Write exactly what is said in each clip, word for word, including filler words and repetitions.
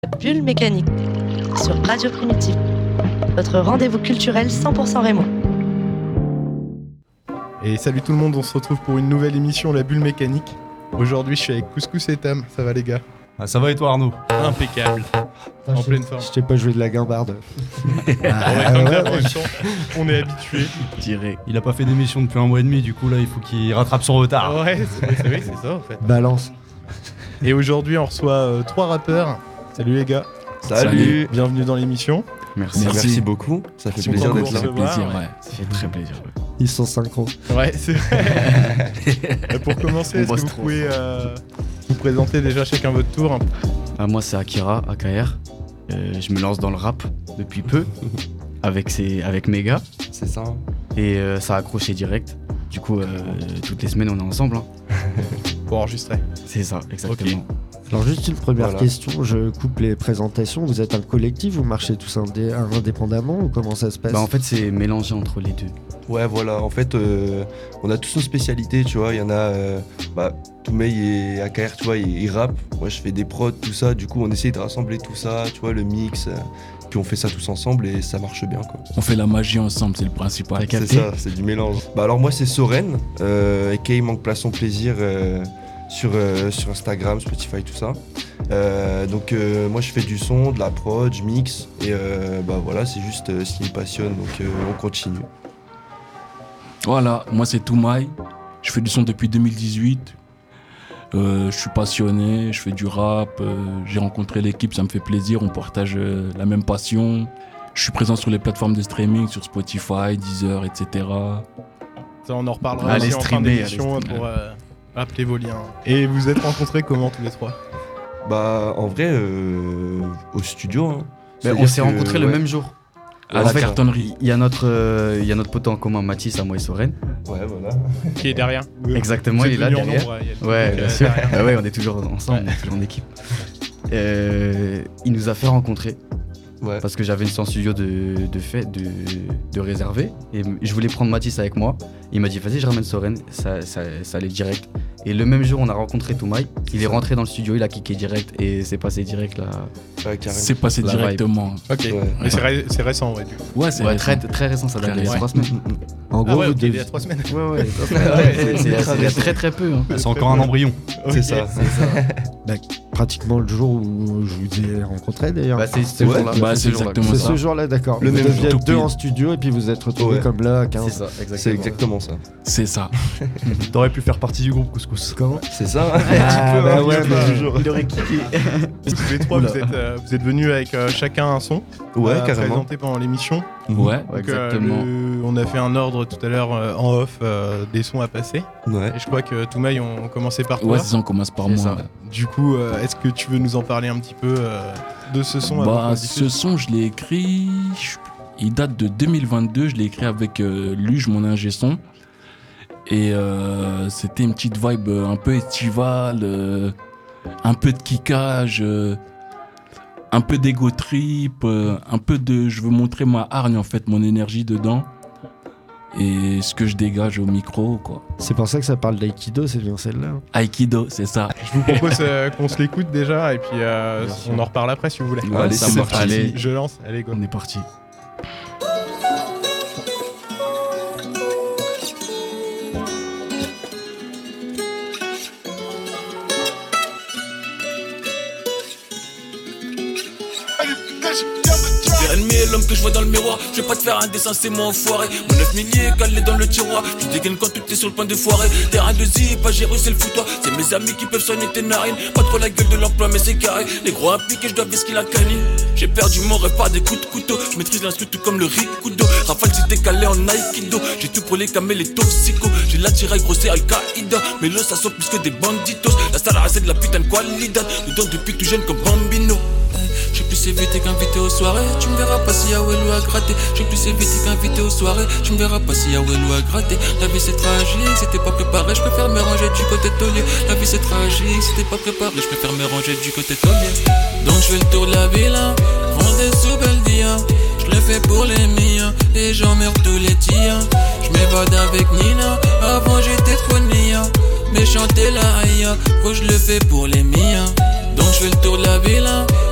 Bulle Mécanique sur Radio Primitive, votre rendez-vous culturel cent pour cent Raymond. Et salut tout le monde, on se retrouve pour une nouvelle émission La Bulle Mécanique. Aujourd'hui je suis avec Couscous et Tam, ça va les gars? Ah, ça va et toi Arnaud? Impeccable, Putain, en je pleine t'ai- forme. Je t'ai pas joué de la guimbarde. Ouais, Ah, comme ouais, d'hab, en ouais. même temps, on est habitué. Direct. Il a pas fait d'émission depuis un mois et demi, du coup là il faut qu'il rattrape son retard. Ouais, c'est vrai, c'est vrai, c'est ça en fait. Balance. Et aujourd'hui on reçoit euh, trois rappeurs. Salut les gars. Salut. Bienvenue dans l'émission. Merci. Merci. Merci beaucoup, ça fait Ils sont plaisir contents d'être de là. vous recevoir. plaisir, ouais. ouais. Ça fait très plaisir. Ouais. Ils sont synchro. Ouais, c'est vrai. Euh, Pour commencer, On est-ce que bosse vous trop pouvez euh, vous présenter déjà chacun votre tour? Ah, moi c'est Akira, A K R. Euh, je me lance dans le rap depuis peu avec, ses, avec Mega C'est ça. et euh, ça a accroché direct. Du coup, euh, toutes les semaines on est ensemble. Hein. Pour enregistrer. C'est ça, exactement. Alors juste une première Voilà. question, je coupe les présentations. Vous êtes un collectif, vous marchez tous indé- indépendamment ou comment ça se passe? Bah, en fait, c'est mélangé entre les deux. Ouais, voilà. En fait, euh, on a tous nos spécialités, tu vois. Il y en a, euh, bah, Toumey et A K R, tu vois, ils, ils rappent. Moi, je fais des prods, tout ça. Du coup, on essaye de rassembler tout ça, tu vois, le mix. euh, puis on fait ça tous ensemble et ça marche bien, quoi. On fait la magie ensemble, c'est le principal. T'as C'est capté? ça, c'est du mélange. Bah alors moi, c'est Soren, euh, A K A Manque Place Son Plaisir euh, sur, euh, sur Instagram, Spotify, tout ça. Euh, donc euh, moi, je fais du son, de la prod, je mixe. Et euh, bah voilà, c'est juste euh, ce qui me passionne. Donc euh, on continue. Voilà, moi c'est Toumaï. Je fais du son depuis deux mille dix-huit. Euh, je suis passionné, je fais du rap. euh, j'ai rencontré l'équipe, ça me fait plaisir. On partage euh, la même passion. Je suis présent sur les plateformes de streaming, sur Spotify, Deezer, et cetera. Ça, on en reparlera Allez aussi en fin streamer, d'émission allez streamer. pour euh, rappeler vos liens. Et vous êtes rencontrés comment tous les trois? Bah en vrai, euh, au studio. Hein. Mais on C'est-à-dire s'est que, rencontrés le ouais. même jour. À En la fait, cartonnerie. Il y a notre, euh, il y a notre pote en commun, Mathis, à moi et Soren. Ouais, voilà. Qui est derrière? Exactement, Vous il est êtes là venus en derrière. nombre, il y a le Ouais, truc, bien euh, sûr. derrière. Ah ouais, on est toujours ensemble, Ouais. on est toujours en équipe. Euh, il nous a fait rencontrer Ouais. parce que j'avais une séance studio de, de fait, de, de réservé. Et m- je voulais prendre Mathis avec moi. Il m'a dit, vas-y, je ramène Soren. Ça, ça, ça allait direct. Et le même jour, on a rencontré Toumaï. Il est rentré dans le studio, il a kické direct et c'est passé direct là. Ouais, carrément. C'est passé La directement. Ok, Ouais. mais c'est, ré- c'est récent, ouais, du coup. Ouais, c'est Ouais, récent. très, très récent, ça date Très il y a récent. trois semaines. En Ah gros, ouais, vous ok, devez- il y a trois semaines. Ouais, ouais, Ouais, c'est c'est il y a- très il y a récent. très très peu. Hein. C'est encore un embryon. Ok. C'est ça. bah, pratiquement le jour où je vous ai rencontré d'ailleurs. Bah, c'est ce Ouais. jour-là. Bah, c'est ce jour-là. exactement c'est ça. ce jour-là, d'accord. Le Vous même deviez jour. être deux Tout en studio et puis vous êtes retrouvés Ouais. comme là à C'est quinze. ça, exactement. C'est exactement ça. C'est ça. T'aurais pu faire partie du groupe Couscous. Comment? C'est ça. Ah, Tu peux, bah hein, ouais, tu peux mais- toujours. Il aurait kické. Tous les trois, vous êtes, euh, vous êtes venus avec euh, chacun un son. Ouais, euh, carrément. présenté pendant l'émission. Ouais. Ouais, Donc, euh, exactement. le- on a fait un ordre tout à l'heure euh, en off euh, des sons à passer. Ouais. Et je crois que Toumaï, on commençait par toi. Ouais, c'est ça, on commence par C'est moi. ça. ouais. Du coup, euh, est-ce que tu veux nous en parler un petit peu euh, de ce son avant Bah, qu'on ce diffuse son, je l'ai écrit. je- Il date de deux mille vingt-deux. Je l'ai écrit avec euh, Luge, mon ingé son. Et euh, c'était une petite vibe euh, un peu estivale, euh, un peu de kickage, euh, un peu d'ego trip, euh, un peu de. Je veux montrer ma hargne, en fait, mon énergie dedans. Et ce que je dégage au micro, quoi. C'est pour ça que ça parle d'aïkido, c'est bien celle-là. Aikido, c'est ça. Je vous propose euh, qu'on se l'écoute déjà et puis euh, Bien sûr. on en reparle après si vous voulez. Ouais, Allez, ça c'est marche. parti. Allez, Je lance, allez go. on est parti. T'es ennemi et l'homme que je vois dans le miroir. Je vais pas te faire un dessin, c'est moi enfoiré. Mon neuf milliers est calé dans le tiroir. Je dégaine quand tout est sur le point de foirer. Terrain de zip, pas gérer, c'est le foutoir. C'est mes amis qui peuvent soigner tes narines. Pas trop la gueule de l'emploi, mais c'est carré. Les gros impliqués, je dois visquer la canine. J'ai perdu mon rêve par des coups de couteau. Je maîtrise l'instru tout comme le Rikudo. Rafale, si t'es calé en Aikido. J'ai tout pour les camés, les toxicos. J'ai la tiraille grosse et Al-Qaïda. Mais le ça saute plus que des banditos. La salle a de la putain de qualidad. Dedans depuis tout jeune comme Bambino. J'ai plus évité qu'invité aux soirées. Tu me verras pas si Yawelou a gratté. J'ai plus évité qu'invité aux soirées. Tu me verras pas si Yawelou a gratté. La vie c'est tragique, si t'es pas préparé, je préfère me ranger du côté taulier. La vie c'est tragique, si t'es pas préparé, je préfère me ranger du côté taulier. Donc je fais le tour de la ville, hein. Vends des sous belles dia. Je le fais pour les miens. Les gens meurent tous les tiens. Je m'évade avec Nina. Avant j'étais trop nia. Mais chanter la haïa, faut que je le fais pour les miens. Donc je fais le tour de la ville, hein.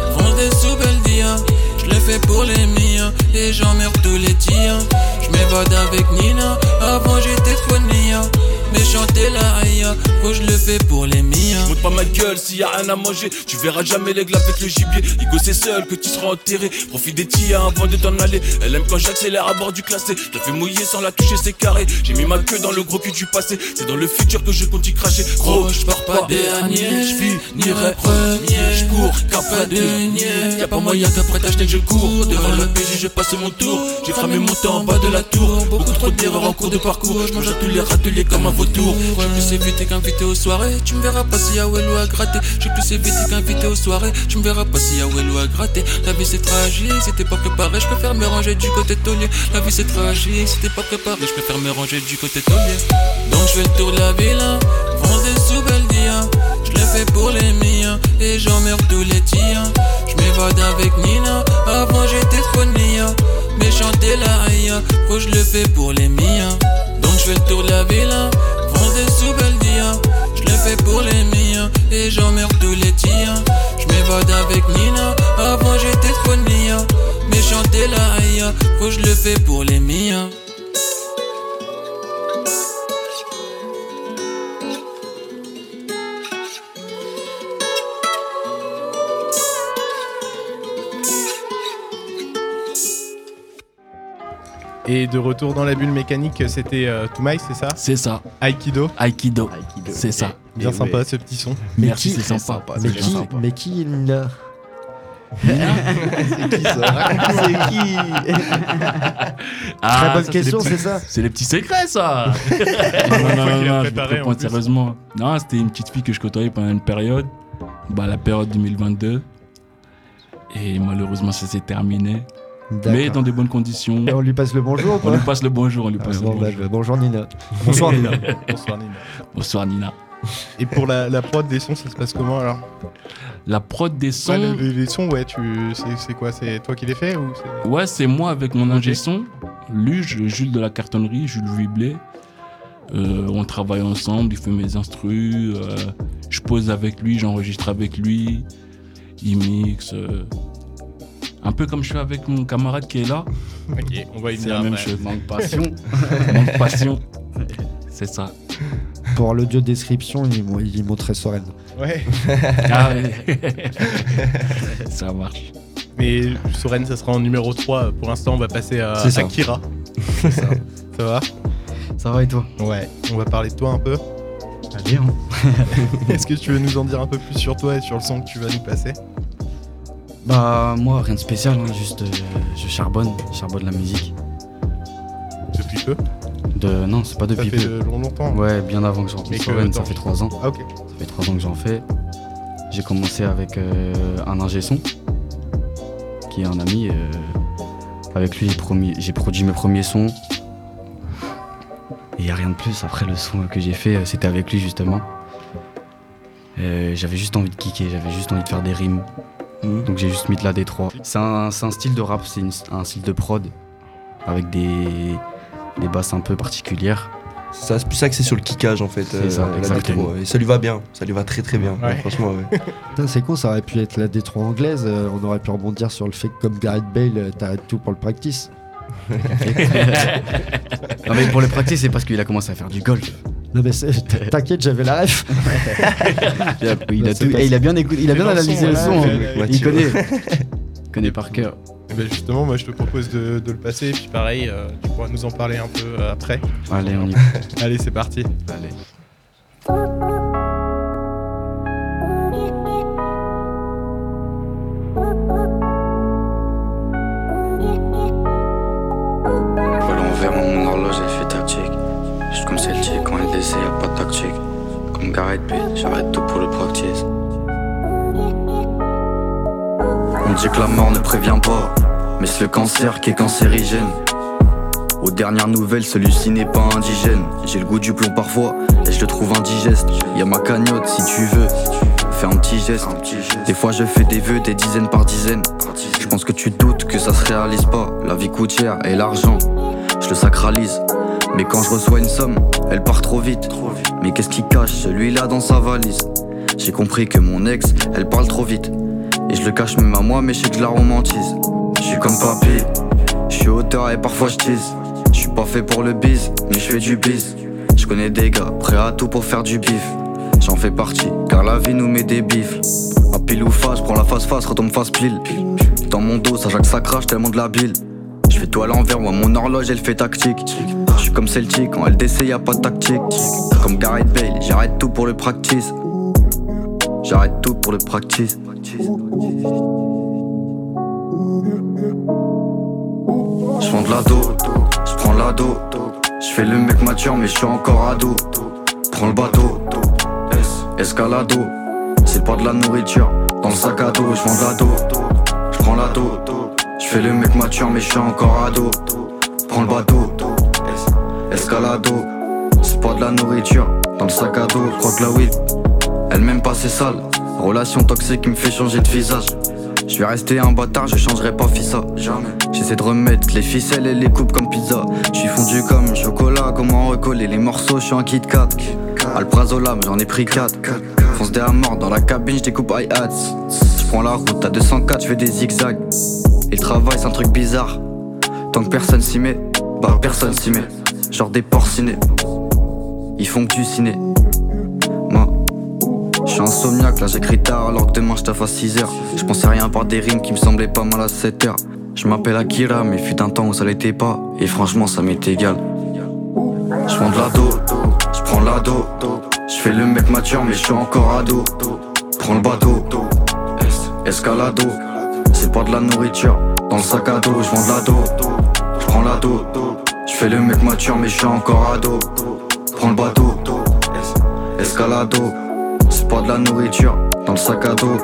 fonce des sous-belles dia. Je le fais pour les miens, et j'emmerde tous les tiens. Je m'évade avec Nina, avant j'étais trop nia. Mais chanter la aïe, faut je le fais pour les miens. Monte pas ma gueule s'il y a rien à manger. Tu verras jamais l'aigle avec le gibier. Igo c'est seul que tu seras enterré. Profite des tiens avant de t'en aller. Elle aime quand j'accélère à bord du classé. Je la fais mouiller sans la toucher, c'est carré. J'ai mis ma queue dans le gros cul du passé. C'est dans le futur que je compte y cracher. Gros, je pars pas dernier, je finirai premier. Je cours, car pas de niais. Y'a pas moyen qu'après t'acheter je cours. Devant le P J je passe mon tour. J'ai cramé mon temps en bas de la tour. Beaucoup trop d'erreurs en cours de parcours. Je mange à tous les râteliers comme un vautour. J'ai plus évité qu'invité aux soirées. Tu me verras pas si y'a Wello à gratter. J'ai plus évité qu'invité aux soirées. Tu me verras pas si y'a Wello à gratter. La vie c'est tragique, si t'es pas préparé, je préfère me ranger du côté taulier. La vie c'est tragique, si t'es pas préparé, je préfère me ranger du côté taulier. Donc je fais le tour de la ville, hein. Fonce des sous-belles dia. Je le fais pour les miens, et j'emmerde tous les tiens. Je m'évade avec Nina, avant j'étais trop nia. Mais chanter la aïe, faut que je le fais pour les miens. Donc je fais le tour de la ville, hein. Fonce des sous-belles dia. Je le fais pour les miens, et j'emmerde tous les tiens. Je m'évade avec Nina, avant j'étais trop nia. Mais chanter la aïe, faut que je le fais pour les miens. Et de retour dans la bulle mécanique, c'était euh, Toumaï, c'est ça? C'est ça. Aikido. Aikido. Aikido. C'est ça. Bien Et sympa ouais. ce petit son. Merci, qui- c'est Très sympa. sympa, Mais c'est qui, sympa. mais qui il l'a C'est qui ça? C'est qui? Ah, Très bonne ça, question, c'est les c'est ça. petits- C'est les petits secrets, ça. non, non, non, non, qu'il a non, je préparé, vais te en répondre plus. sérieusement. Non, c'était une petite fille que je côtoyais pendant une période. Bah, la période deux mille vingt-deux. Et malheureusement, ça s'est terminé. D'accord. Mais dans de bonnes conditions. Et on lui passe le bonjour ou On pas? lui passe le bonjour, on lui Ah, passe bon, le bah, bonjour. bonjour Nina. Bonsoir Nina. Bonsoir Nina. Bonsoir Nina. Et pour la, la prod des sons, ça se passe comment alors? La prod des sons. Ouais, les, les sons, ouais, tu, c'est, c'est quoi? C'est toi qui les fais ou c'est... Ouais, c'est moi avec mon ingé Ok. son, Luge, Jules de la cartonnerie, Jules Vuiblet. Euh, on travaille ensemble, il fait mes instrus, euh, je pose avec lui, j'enregistre avec lui, il mixe. euh, un peu comme je fais avec mon camarade qui est là, Ok, on va y c'est venir la même après. chose. Manque passion. Manque passion, c'est ça. Pour l'audio description, il, mo- il montrait Soren. Ouais. Ah ouais. Ça marche. Mais Soren, ça sera en numéro trois. Pour l'instant, on va passer à C'est ça. Akira. ça. ça va? Ça va et toi? Ouais. On va parler de toi un peu. Allez, hein. Est-ce que tu veux nous en dire un peu plus sur toi et sur le son que tu vas nous passer? Bah, moi, rien de spécial, hein, juste euh, je charbonne, je charbonne la musique. Depuis peu? De... Non, c'est pas Ça depuis fait peu. de long- longtemps. Ouais, bien avant que j'en Mais fasse que Soren, ça attends. fait trois ans. Ah, ok. Ça fait trois ans que j'en fais. J'ai commencé avec euh, un ingé son, qui est un ami. euh, avec lui, promis- j'ai produit mes premiers sons. Et y a rien de plus. Après, le son que j'ai fait, euh, c'était avec lui justement. Euh, j'avais juste envie de kicker, j'avais juste envie de faire des rimes. Donc j'ai juste mis de la D trois. C'est un, c'est un style de rap, c'est une- un style de prod avec des, des basses un peu particulières. C'est ça, c'est plus axé sur le kickage en fait. C'est ça, la exactement. D trois. Et ça lui va bien, ça lui va très très bien. Ouais. Franchement, ouais. Putain, c'est con, ça aurait pu être la D trois anglaise. euh, on aurait pu rebondir sur le fait que, comme Gareth Bale, euh, t'arrêtes tout pour le practice. Non mais pour le practice, c'est parce qu'il a commencé à faire du golf. Non, mais c'est- t'inquiète, j'avais la ref. Il a, il a c'est tout- pas eh, il a bien écouté, il a Mais bien dans le analysé son, le ouais, son. ouais, hein. ouais, ouais. Il connaît. Il connaît par cœur. Et ben justement, moi je te propose de, de le passer. Et puis pareil, euh, tu pourras nous en parler un peu euh, après. Allez, on y va. Allez, c'est parti. Allez. Voilà envers mon horloge, elle fait tactique. Juste comme Celtic, quand elle essaie, y'a pas de tactique. Comme Gareth Bale, j'arrête tout pour le practice. On dit que la mort ne prévient pas, mais c'est le cancer qui est cancérigène. Aux dernières nouvelles, celui-ci n'est pas indigène. J'ai le goût du plomb parfois, et je le trouve indigeste. Y'a ma cagnotte si tu veux, fais un petit geste. Des fois je fais des vœux, des dizaines par dizaines. Je pense que tu doutes que ça se réalise pas. La vie coûte cher et l'argent, je le sacralise. Mais quand je reçois une somme, elle part trop vite. Mais qu'est-ce qui cache celui-là dans sa valise? J'ai compris que mon ex, elle parle trop vite. Et je le cache même à moi, mais je sais que je la romantise. Je suis comme papy, je suis auteur et parfois je tease. Je suis pas fait pour le biz, mais je fais du biz. Je connais des gars prêts à tout pour faire du bif. J'en fais partie, car la vie nous met des bifs. À pile ou face, prends la face face, retombe face pile. Dans mon dos, ça jacque, ça crache tellement de la bile. Je fais tout à l'envers, moi mon horloge elle fait tactique. Je suis comme Celtic, en L D C y a pas de tactique. Comme Gareth Bale, j'arrête tout pour le practice. J'arrête tout pour le practice. J'prends de la dos, j'prends la dos. J'fais le mec mature mais j'suis encore ado. Prends le bateau, es- escalado. C'est pas de la nourriture, dans le sac à dos. J'prends de la dos, j'prends la dos. J'fais le mec mature mais j'suis encore ado. Prends le bateau, es- escalado. C'est pas de la nourriture, dans le sac à dos. J'crois que la weed, elle m'aime pas c'est sale. Relation toxique qui me fait changer de visage. Je vais rester un bâtard, je changerai pas fissa. Jamais. J'essaie de remettre les ficelles et les coupes comme pizza. Je suis fondu comme chocolat, comment recoller les morceaux, je suis un Kit Kat. Alprazolam, j'en ai pris quatre. Fonce des à mort dans la cabine, je découpe hi-hats. Je prends la route à deux cent quatre, je fais des zigzags. Et le travail c'est un truc bizarre. Tant que personne s'y met, bah personne s'y met. Genre des porcinés, ils font que du ciné. Moi, je suis insomniaque, là j'écris tard alors que demain je taffe à six heures. Je pensais rien par des rimes qui me semblaient pas mal à sept heures. Je m'appelle Akira mais fut un temps où ça l'était pas. Et franchement ça m'est égal. Je prends de la dos, je prends la dos. Je fais le mec mature mais je suis encore ado. Prends le bateau, es- escalado. C'est pas de la nourriture, dans le sac à dos. Je vends de la dos, je prends la dos. Je fais le mec mature mais je suis encore ado. Prends le bateau, es- escalado. C'est pas de la nourriture, dans le sac à dos.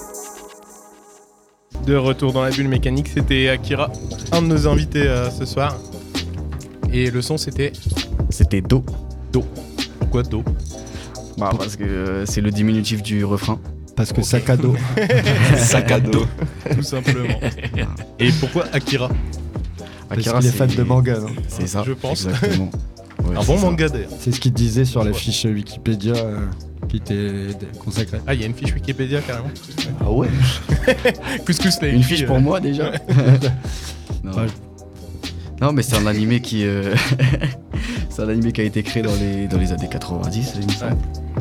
De retour dans la bulle mécanique, c'était Akira, un de nos invités euh, ce soir. Et le son c'était C'était Do. Do. Pourquoi Do? Bah, parce que euh, c'est le diminutif du refrain. Parce que sac à dos. Sac à dos. Tout simplement. Et pourquoi Akira? Parce Akira, qu'il est c'est- fan de manga. non C'est ça. Je pense. Exactement. Ouais, Un c'est bon ça. manga d'ailleurs. C'est ce qu'il disait sur la fiche Wikipédia euh, qui était consacrée. Ah, il y a une fiche Wikipédia carrément. Ah ouais. Couscous l'a Une écrit, fiche euh, pour moi déjà. non. Ouais. Non, mais c'est un animé qui euh, c'est un animé qui a été créé dans les dans les années quatre-vingt-dix, il me semble.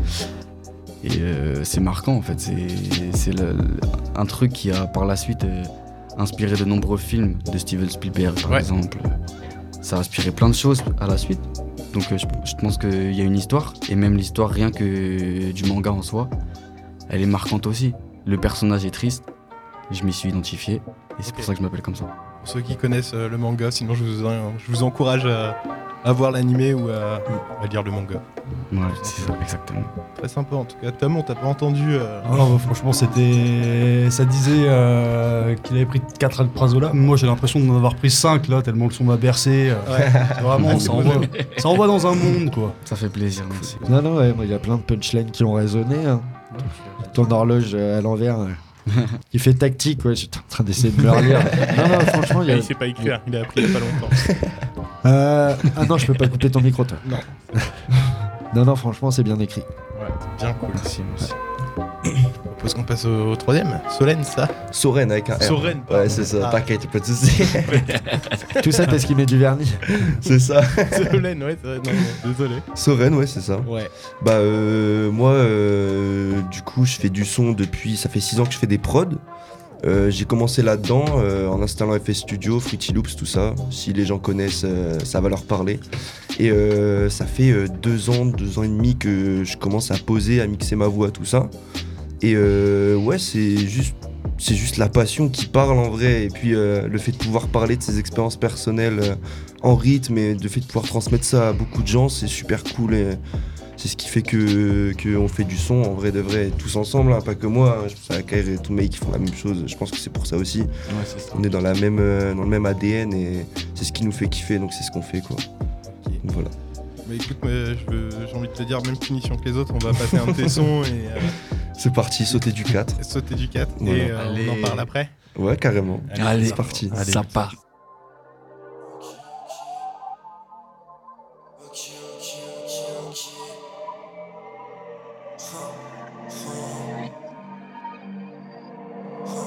Et euh, c'est marquant en fait. C'est c'est le- le- un truc qui a par la suite euh, inspiré de nombreux films de Steven Spielberg par Ouais. exemple. Ça a inspiré plein de choses à la suite. Donc euh, je, je pense qu'il y a une histoire et même l'histoire rien que du manga en soi, elle est marquante aussi. Le personnage est triste. Je m'y suis identifié et c'est Ok. pour ça que je m'appelle comme ça. Pour ceux qui connaissent euh, le manga, sinon je vous, je vous encourage à, à voir l'animé ou à, à lire le manga. Ouais, c'est ça, exactement. Très sympa en tout cas. Tom, on t'a pas entendu. euh, Ah non, bah, franchement, c'était. Ça disait euh, qu'il avait pris quatre alprazolam. Moi, j'ai l'impression d'en avoir pris cinq là, tellement le son m'a bercé. euh, Ouais. c'est Vraiment, ça envoie, ça envoie dans un monde, quoi. Ça fait plaisir, merci. Non, non, ouais, moi, il y a plein de punchlines qui ont résonné. hein. Ton horloge euh, à l'envers, euh, qui fait tactique, ouais, j'étais en train d'essayer de me relire. Non, non, franchement, il y Ah, a. il sait pas écrire, il a appris il y a pas longtemps. Euh, Ah non, je peux pas couper ton micro, toi. Non. Non, non, franchement, c'est bien écrit. Ouais, bien cool. Merci, merci. Je propose qu'on passe au, au troisième. Solène, ça Soren avec un R. Soren, pardon. Ouais, c'est ça, Ah. t'inquiète, pas de soucis. Tout ça parce qu'il met du vernis. C'est ça. Solène, ouais, c'est vrai, non, non, désolé. Soren, ouais, c'est ça. Ouais. Bah, euh, moi, euh, du coup, je fais du son depuis. Ça fait six ans que je fais des prods. Euh, j'ai commencé là-dedans euh, en installant F S Studio, Fruity Loops, tout ça. Si les gens connaissent, euh, ça va leur parler. Et euh, ça fait euh, deux ans, deux ans et demi que je commence à poser, à mixer ma voix, tout ça. Et euh, ouais, c'est juste, c'est juste la passion qui parle en vrai. Et puis euh, le fait de pouvoir parler de ses expériences personnelles euh, en rythme et le fait de pouvoir transmettre ça à beaucoup de gens, c'est super cool. Et c'est ce qui fait que qu'on fait du son en vrai de vrai tous ensemble, hein, pas que moi. Je pense à Kair et tous mes mecs qui font la même chose. Je pense que c'est pour ça aussi. Ouais, c'est ça. On est dans la même euh, dans le même A D N et c'est ce qui nous fait kiffer. Donc c'est ce qu'on fait quoi. Donc, voilà. Bah écoute, moi, je veux- j'ai envie de te dire, même punition que les autres, on va passer un de tes sons et euh, C'est parti, sauter du quatre. sauter du quatre. Voilà. Et euh, Allez. on en parle après. Ouais, carrément. Allez, C'est parti. ça part. Oh,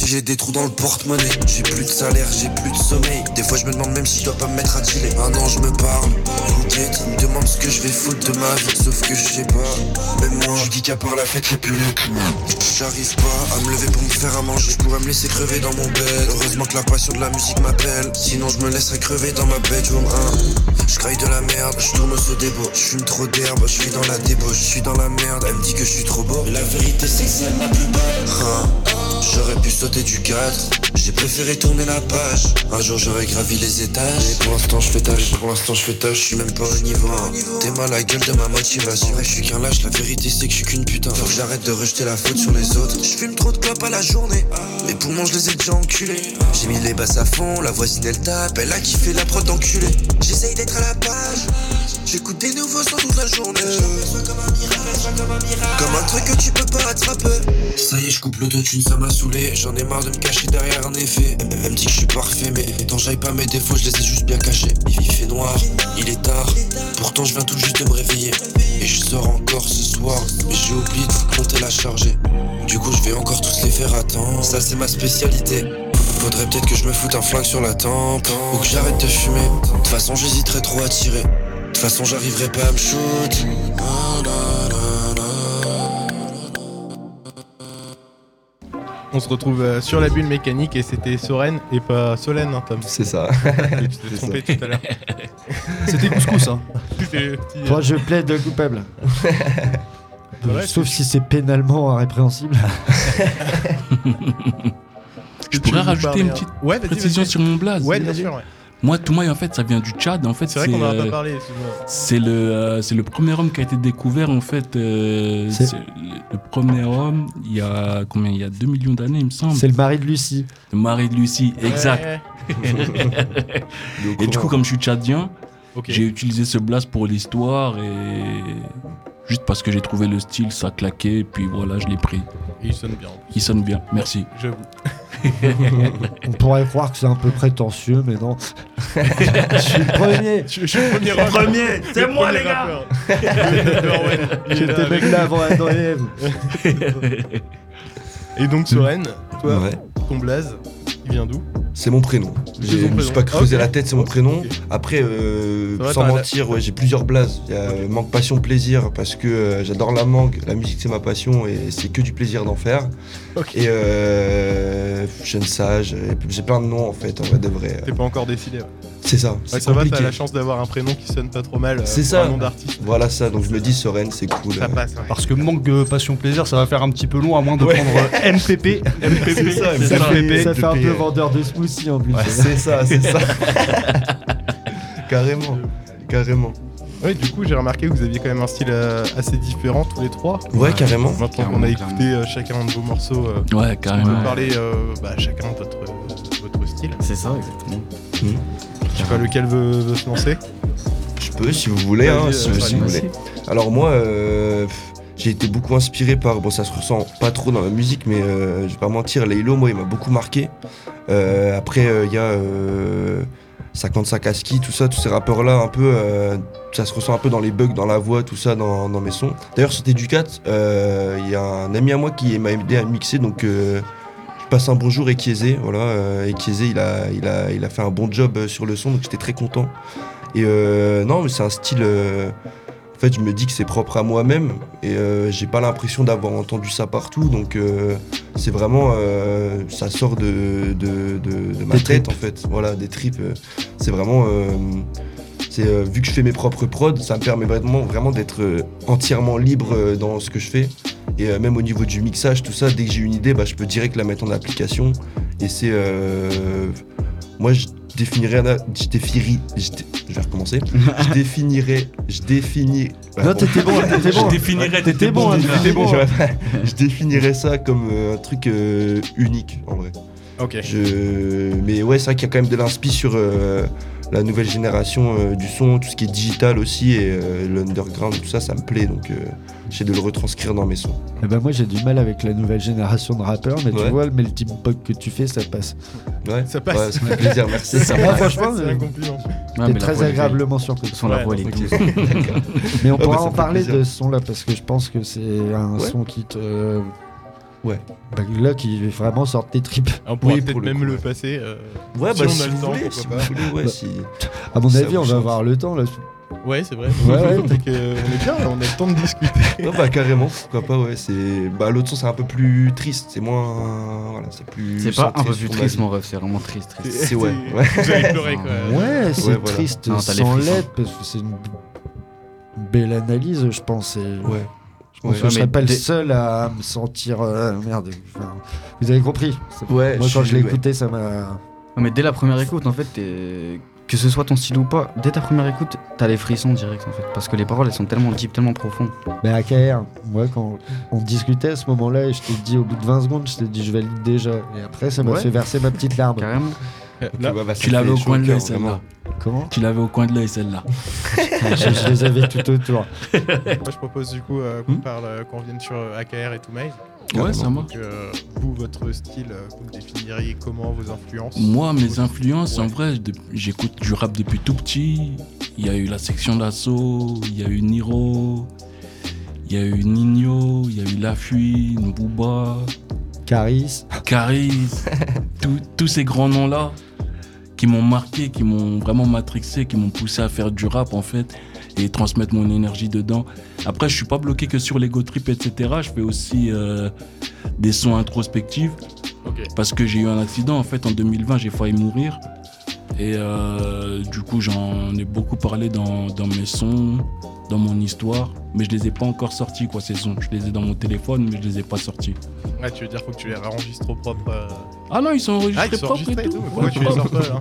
si j'ai des trous dans le porte-monnaie. J'ai plus de salaire, j'ai plus de sommeil. Des fois je me demande même si je dois pas me mettre à chiller. Un an je me parle, une tête, il me demande ce que je vais foutre de ma vie. Sauf que je sais pas, même moi je dis qu'à part la fête les plus j'arrive pas à me lever pour me faire à manger. Je pourrais me laisser crever dans mon bed. Heureusement que la passion de la musique m'appelle. Sinon je me laisserais crever dans ma bedroom hein. Je craille de la merde, je tourne au saut des beaux. Je fume trop d'herbe, je suis dans la débauche. Je suis dans la merde, elle me dit que je suis trop beau. Mais la vérité c'est que c'est elle ma plus belle hein. J'aurais pu sauter du cadre, j'ai préféré tourner la page. Un jour j'aurais gravi les étages. Mais pour l'instant je fais tâche, pour l'instant je fais tâche. Je suis même pas au niveau hein. T'es mal la gueule de ma motivation. Je suis qu'un lâche, la vérité c'est que je suis qu'une putain. Faut que j'arrête de rejeter la faute sur les autres. Je fume trop de clopes à la journée. Mes poumons je les ai déjà enculés. J'ai mis les basses à fond, la voisine elle tape. Elle a kiffé la prod d'enculé. J'essaye d'être à la page. J'écoute des nouveaux sons toute la journée. Comme un miracle, comme un truc que tu peux pas attraper. Ça y est je coupe l'autotune, ça m'a saoulé. J'en ai marre de me cacher derrière un effet. Elle me dit que je suis parfait mais tant j'aille pas mes défauts, je les ai juste bien cachés. Il fait noir, il est tard. Pourtant je viens tout juste de me réveiller. Et je sors encore ce soir. Mais j'ai oublié de compter la charger. Du coup je vais encore tous les faire attendre. Ça c'est ma spécialité. Faudrait peut-être que je me foute un flingue sur la tempe. Ou que j'arrête de fumer. De toute façon j'hésiterais trop à tirer. De toute façon j'arriverai pas à me shoot. On se retrouve euh, sur la bulle mécanique et c'était Soren et pas Solène, hein, Tom. C'est ça. Et tu t'es trompé tout à l'heure. C'était couscous, hein. C'était le petit, euh, Moi, je plaide coupable. Ouais, Sauf si c'est pénalement répréhensible. Je tu pourrais veux nous rajouter parler, une hein. petite Ouais, vas-y, précision vas-y. sur mon blaze. Ouais, bien sûr, ouais. Moi, Toumaï, en fait, ça vient du Tchad. En fait, C'est vrai qu'on n'en a euh, pas parlé, excuse-moi. C'est le, euh, c'est le premier homme qui a été découvert, en fait. euh, C'est- c'est le, le premier homme, il y a combien Il y a deux millions d'années, il me semble. C'est le mari de Lucie. Le mari de Lucie, exact. Ouais. Et du coup, comme je suis tchadien, Ok. j'ai utilisé ce blast pour l'histoire et juste parce que j'ai trouvé le style, ça claquait, et puis voilà, je l'ai pris. Et il sonne bien. en plus. Il sonne bien, merci. J'avoue. On pourrait croire que c'est un peu prétentieux, mais non. Je suis le premier. Je, je suis le premier rappeur. Premier, c'est Le moi, premier les gars. rappeur. Le rappeur, ouais. Il est J'étais là mec avec- là avant Adam et Ève. Et donc, Soren, toi, Ouais. ton blaze, il vient d'où? C'est mon prénom. C'est J'ai- ton Je me suis prénom. pas creusé Ok. la tête, c'est mon prénom. Ok. Après, euh, Ça va, sans t'as la- mentir, ouais, j'ai plusieurs blazes. Il y a euh, mangue, passion, plaisir, parce que euh, j'adore la mangue, la musique c'est ma passion et c'est que du plaisir d'en faire. Ok. Et euh, jeune sage, et puis j'ai plein de noms en fait, en vrai de vrai. T'es pas encore décidé. Ouais, C'est ça, Ouais, c'est ça va, compliqué. t'as la chance d'avoir un prénom qui sonne pas trop mal. euh, C'est pour ça. Un nom d'artiste. Voilà ça, donc je me dis Soren, c'est cool. Ça passe, ouais. Parce que manque de passion plaisir, ça va faire un petit peu long à moins de Ouais. prendre euh, M P P. M P P, C'est ça, c'est M P P. Ça fait un depuis, peu euh, vendeur de smoothie en plus. Ouais, c'est ça, c'est ça. Carrément, carrément. Ouais, du coup, j'ai remarqué que vous aviez quand même un style euh, assez différent tous les trois. Ouais, carrément. Maintenant qu'on Carrément, a écouté euh, chacun de vos morceaux, euh, Ouais, on peut carrément. parler euh, bah, chacun de votre, votre style. C'est ça, exactement. Je sais pas lequel veut, veut se lancer. Je peux si vous voulez, hein, Vas-y, si, euh, si vous vas-y. voulez. Alors moi, euh, pff, j'ai été beaucoup inspiré par, bon ça se ressent pas trop dans la musique, mais euh, je vais pas mentir, Laylo, moi il m'a beaucoup marqué. Euh, après il y a euh, cinquante-cinq ASCII, tout ça, tous ces rappeurs là un peu, euh, ça se ressent un peu dans les bugs, dans la voix, tout ça, dans, dans mes sons. D'ailleurs sur Educat, il y a un ami à moi qui m'a aidé à mixer, donc euh, je passe un bonjour Ekieze, voilà, euh, Ekieze il a, il, a, il a fait un bon job euh, sur le son, donc j'étais très content. Et euh, non, mais c'est un style. euh, en fait, je me dis que c'est propre à moi-même et euh, j'ai pas l'impression d'avoir entendu ça partout. Donc, euh, c'est vraiment. euh, ça sort de, de, de, de ma Des tête, tripes. en fait. Voilà, des tripes. euh, c'est vraiment. euh, c'est, euh, vu que je fais mes propres prods, ça me permet vraiment, vraiment d'être euh, entièrement libre euh, dans ce que je fais. Et euh, même au niveau du mixage, tout ça, dès que j'ai une idée, bah, je peux direct la mettre en application. Et c'est. euh, moi, je définirais. un- Je définirais. Je, dé- je vais recommencer. Je définirais. Je définis. Non, t'étais bon, t'étais bon. Je définirais, T'étais bon, hein, je, t'étais bon. je- je définirais ça comme euh, un truc euh, unique en vrai. Ok. Je... Mais ouais, c'est vrai qu'il y a quand même de l'inspi sur euh, la nouvelle génération euh, du son, tout ce qui est digital aussi et euh, l'underground, tout ça, ça me plaît. Donc euh, j'essaie de le retranscrire dans mes sons. Eh ben moi j'ai du mal avec la nouvelle génération de rappeurs, mais Ouais. tu vois, le melting pot que tu fais, ça passe. Ouais, Ça passe. Ouais, ça fait plaisir, merci. Ça Ah, passe. franchement, C'est euh, un compliment. Ouais, t'es mais la très voix, elle est agréablement surpris. belle. Son la Ouais, voix, elle est ok. douce. Mais on Ah, pourra bah, ça en me fait parler plaisir. de ce son-là parce que je pense que c'est un Ouais. son qui te. Ouais. Bah, là, qui vraiment sortent tes tripes. On pourra Oui, peut-être pour le même coup, le ouais. passer. euh, Ouais, si bah on si a le vous temps, voulez, pourquoi si pas. vous voulez, ouais, Bah, si... À mon Ça avis, vous on va chante. avoir le temps là. Ouais, c'est vrai. Ouais, ouais. Donc, euh, on est bien, là, on a le temps de discuter. Non, bah carrément, pourquoi pas, ouais. C'est... Bah l'autre son, c'est un peu plus triste, c'est moins... Voilà, c'est plus... C'est pas un centré peu sur plus ma triste, vie. mon ref, c'est vraiment triste. triste. C'est- ouais, ouais. Vous allez pleurer, quoi. Ouais, c'est Ouais, voilà. triste Non, t'as les sans frissons. lettres parce que c'est une belle analyse, je pense. Et Ouais. je pense Ouais. que je Ouais, serais mais pas le dès- seul à me sentir. euh, merde. Enfin, vous avez compris. C'est- Ouais, Moi, quand je je l'ai suis- écouté, ça m'a. Ouais, mais dès la première écoute, en fait, t'es- que ce soit ton style ou pas, dès ta première écoute, t'as les frissons direct, en fait. Parce que les paroles, elles sont tellement deep, tellement profondes. Mais à K R, moi, quand on discutait à ce moment-là, et je t'ai dit au bout de vingt secondes, je t'ai dit je valide déjà. Et après, ça m'a Ouais. fait verser ma petite larme. Carrément. Là, Ouais, bah, ça Tu l'avais fait au chaud coin au de cœur, l'œil, celle-là. vraiment. Comment Tu l'avais au coin de l'œil, celle-là. je, je les avais tout autour. moi, je propose du coup euh, qu'on Hmm parle, euh, qu'on revienne sur euh, A K R et Toumaï. Ouais, ça marche. Donc, euh, vous, votre style, euh, vous le définiriez comment, vos influences? Moi, mes Vos- influences, en Ouais. vrai, de- j'écoute du rap depuis tout petit. Il y a eu la section d'assaut, il y a eu Niro, il y a eu Nino, il y a eu La Fuite, Booba, Caris. Caris, tous- tous ces grands noms-là qui m'ont marqué, qui m'ont vraiment matrixé, qui m'ont poussé à faire du rap en fait et transmettre mon énergie dedans. Après, je suis pas bloqué que sur l'ego trip, et cetera. Je fais aussi euh, des sons introspectifs Ok. parce que j'ai eu un accident en fait en deux mille vingt, j'ai failli mourir et euh, du coup j'en ai beaucoup parlé dans, dans mes sons, dans mon histoire, mais je les ai pas encore sortis quoi ces sons. Je les ai dans mon téléphone mais je les ai pas sortis. Ouais, tu veux dire faut que tu les réenregistres au propre. euh, Ah non, ils sont enregistrés Ah, ils sont propres enregistrés et et tout. tout. mais Pourquoi Ouais, tu les sors pas là?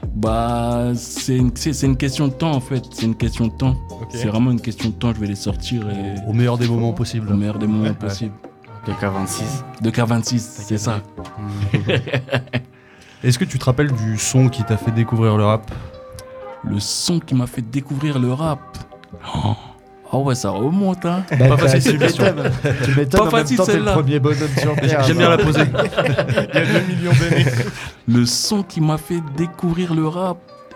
Bah c'est une, c'est, c'est une question de temps en fait, c'est une question de temps. Ok. C'est vraiment une question de temps, je vais les sortir et Au meilleur des moments possibles. au meilleur des moments Ouais. possibles. De K vingt-six. De K vingt-six, c'est ça. Est-ce que tu te rappelles du son qui t'a fait découvrir le rap? Le son qui m'a fait découvrir le rap. Oh, oh ouais, ça remonte hein. Bah, facile, tu cette question. m'étonnes. Tu m'étonnes, Pas en même facile, temps, t'es le celle-là. premier bonhomme sur Terre. J'aime bien la poser. Il y a deux millions d'années. Le son qui m'a fait découvrir le rap,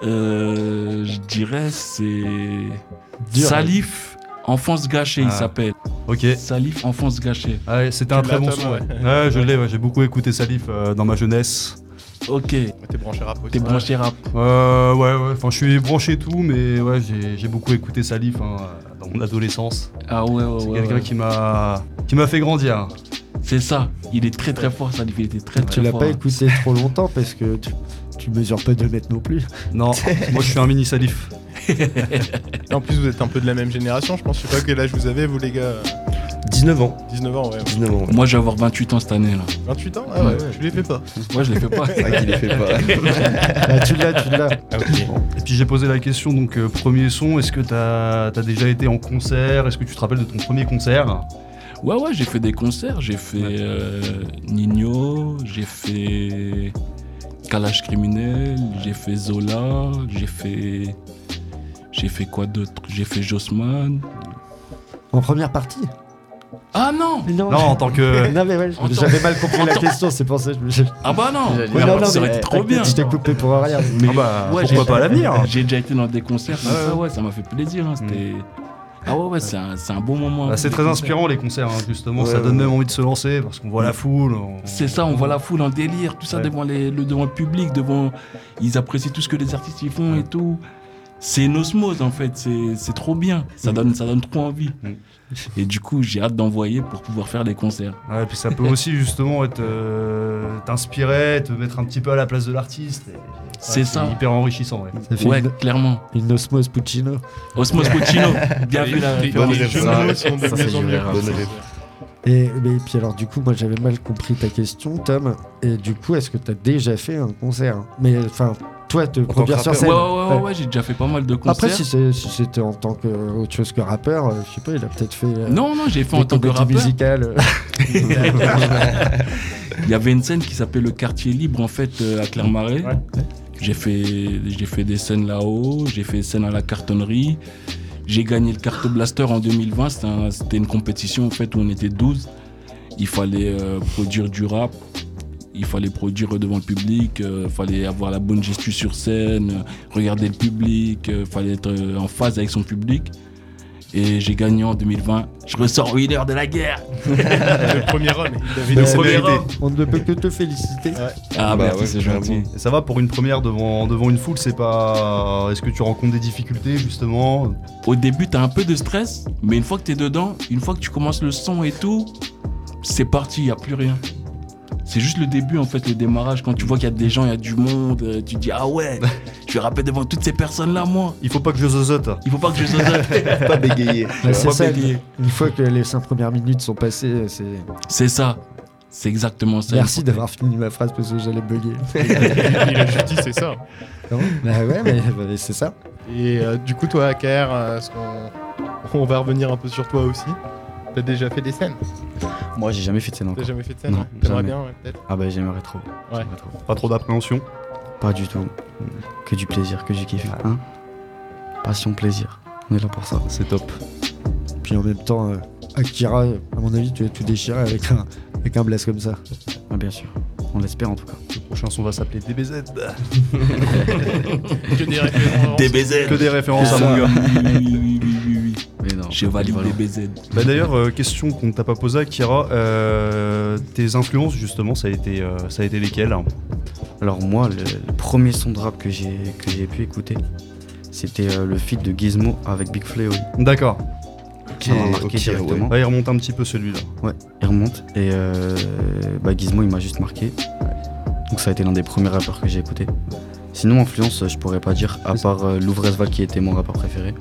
euh, je dirais c'est Dur, Salif, Enfance gâchée, il Ah. s'appelle. Ok. Salif, Enfance gâchée. Ah ouais, c'était un Tu très l'as, bon Tom, son. Ouais, ouais. Ouais, je l'ai, ouais, j'ai beaucoup écouté Salif euh, dans ma jeunesse. Ok, T'es branché rap aussi. t'es branché rap. Euh, ouais, ouais, enfin je suis branché tout, mais ouais, j'ai j'ai beaucoup écouté Salif hein, dans mon adolescence. Ah ouais, ouais, C'est ouais. quelqu'un ouais. qui m'a qui m'a fait grandir. C'est ça, il est très très fort, Salif, il était très très Tu l'as fort. pas écouté trop longtemps parce que tu, tu mesures pas deux mètres non plus. Non, moi je suis un mini Salif. Et en plus, vous êtes un peu de la même génération, je pense. Je sais pas quel âge vous avez, vous les gars. dix-neuf ans. dix-neuf ans, ouais. dix-neuf ans, ouais. Moi, je vais avoir vingt-huit ans cette année là. vingt-huit ans? Ah ouais, Ouais. tu les fais pas. Moi, je les fais pas. C'est vrai qu'il les fait pas. Bah, tu l'as, tu l'as. Ah, ok. Et puis j'ai posé la question, donc euh, premier son, est-ce que t'as as déjà été en concert? Est-ce que tu te rappelles de ton premier concert? Ouais, ouais, j'ai fait des concerts. J'ai fait euh, Nino, j'ai fait Kalash Criminel, j'ai fait Zola, j'ai fait. J'ai fait quoi d'autre? J'ai fait Jossman. En première partie. Ah non! Non, Non, en tant que... Non, mais ouais, En tant- j'avais mal compris en la tant- question, c'est pour ça que je me. Ah bah non! J'allais Oui, dire, non, non, ça aurait mais été trop t'inquiète, bien! Je t'ai coupé pour rien. Mais Ah bah, ouais, pourquoi j'ai- pas à l'avenir? J'ai déjà été dans des concerts comme Ouais. ça, ouais, ça m'a fait plaisir. Hein, c'était... Ah ouais, ouais, c'est un, c'est un bon moment. Bah, c'est les très concerts. inspirant les concerts, hein, justement, Ouais, ça ouais, donne ouais. même envie de se lancer parce qu'on voit la foule. on- C'est ça, on voit la foule en délire, tout ça Ouais. devant, les, le, devant le public, devant... Ils apprécient tout ce que les artistes y font et tout. C'est une osmose en fait, c'est, c'est trop bien, ça, Mm. donne, ça donne trop envie. Mm. Et du coup, j'ai hâte d'envoyer pour pouvoir faire des concerts. Ouais, puis ça peut aussi justement être euh, t'inspirer, te mettre un petit peu à la place de l'artiste. et- C'est ouais, ça. hyper enrichissant. Ouais. Ça fait Ouais, une, clairement. une osmose Puccino. Osmos Puccino, bien vu la Les- référence. les jeux de mots sont de Ça, c'est mieux en du mieux. rap. Bonne rêve. Et, mais, puis alors du coup, moi j'avais mal compris ta question, Tom. Et du coup, est-ce que t'as déjà fait un concert? Mais enfin, toi, te tant que produire sur rappeur. scène. Ouais, ouais, ouais, Ouais. ouais, j'ai déjà fait pas mal de concerts. Après, si, c'est- si c'était en tant que autre chose que rappeur, euh, je sais pas, il a peut-être fait. euh, Non, non, j'ai fait en des tant que comédies rappeur. musicales. Il y avait une scène qui s'appelait le Quartier Libre en fait euh, à Clermarais. Ouais. J'ai fait, j'ai fait des scènes là-haut, j'ai fait des scènes à la cartonnerie. J'ai gagné le Carte Blaster en deux mille vingt, c'était, un- c'était une compétition en fait où on était douze. Il fallait euh, produire du rap, il fallait produire devant le public, il fallait avoir la bonne gestu sur scène, euh, regarder le public, il fallait être euh, en phase avec son public. Et j'ai gagné en deux mille vingt. Je ressors winner de la guerre. Le premier homme, il avait Le le premier premier homme. On ne peut que te féliciter. Ouais. Ah, Bah merci, ouais, c'est carrément. gentil. Et ça va pour une première devant, devant une foule, c'est pas. Est-ce que tu rencontres des difficultés justement? Au début, t'as un peu de stress, mais une fois que t'es dedans, une fois que tu commences le son et tout, c'est parti, il n'y a plus rien. C'est juste le début, en fait, le démarrage. Quand tu vois qu'il y a des gens, il y a du monde, euh, tu te dis, ah ouais, je vais rapper devant toutes ces personnes-là, moi. Il faut pas que je zozote. Il faut pas que je zozote. Pas bégayer. Ouais, c'est Pas ça, bégayer. une fois que les cinq premières minutes sont passées, c'est. C'est ça. C'est exactement ça. Merci d'avoir fini ma phrase parce que j'allais bugger. Il a juste dit, c'est ça. Non bah ouais, mais, mais c'est ça. Et euh, du coup, toi, Aker, euh, est-ce qu'on on va revenir un peu sur toi aussi. T'as déjà fait des scènes? Moi, j'ai jamais fait de scène encore. T'as jamais fait de scène? Non, T'aimerais jamais. bien, ouais, peut-être. Ah bah j'aimerais trop. Ouais. J'aimerais trop. Pas trop d'appréhension. Pas du tout. Que du plaisir, que du kiff. Hein Passion, plaisir. On est là pour ça. C'est top. Puis en même temps, euh, Akira, à mon avis, tu vas tout déchirer avec un, avec un blast comme ça. Ah, bien sûr. On l'espère en tout cas. Le prochain son va s'appeler D B Z. Que des références. D B Z. Que des références à Ça. mon gars. Oui, oui, oui, oui, oui, oui. Mais non, Je valide voilà. D B Z. Bah d'ailleurs, euh, question qu'on ne t'a pas posée, Akira. Euh, tes influences, justement, ça a été, euh, ça a été lesquelles? Alors moi, le, le premier son de rap que j'ai que j'ai pu écouter, c'était euh, le feat de Gizmo avec Big Flo. D'accord. Ça m'a marqué ok, directement. Ouais, il remonte un petit peu celui-là. Ouais, il remonte et euh, bah Gizmo il m'a juste marqué. Donc ça a été l'un des premiers rappeurs que j'ai écouté. Sinon influence je pourrais pas dire à part euh, Louvresval qui était mon rappeur préféré.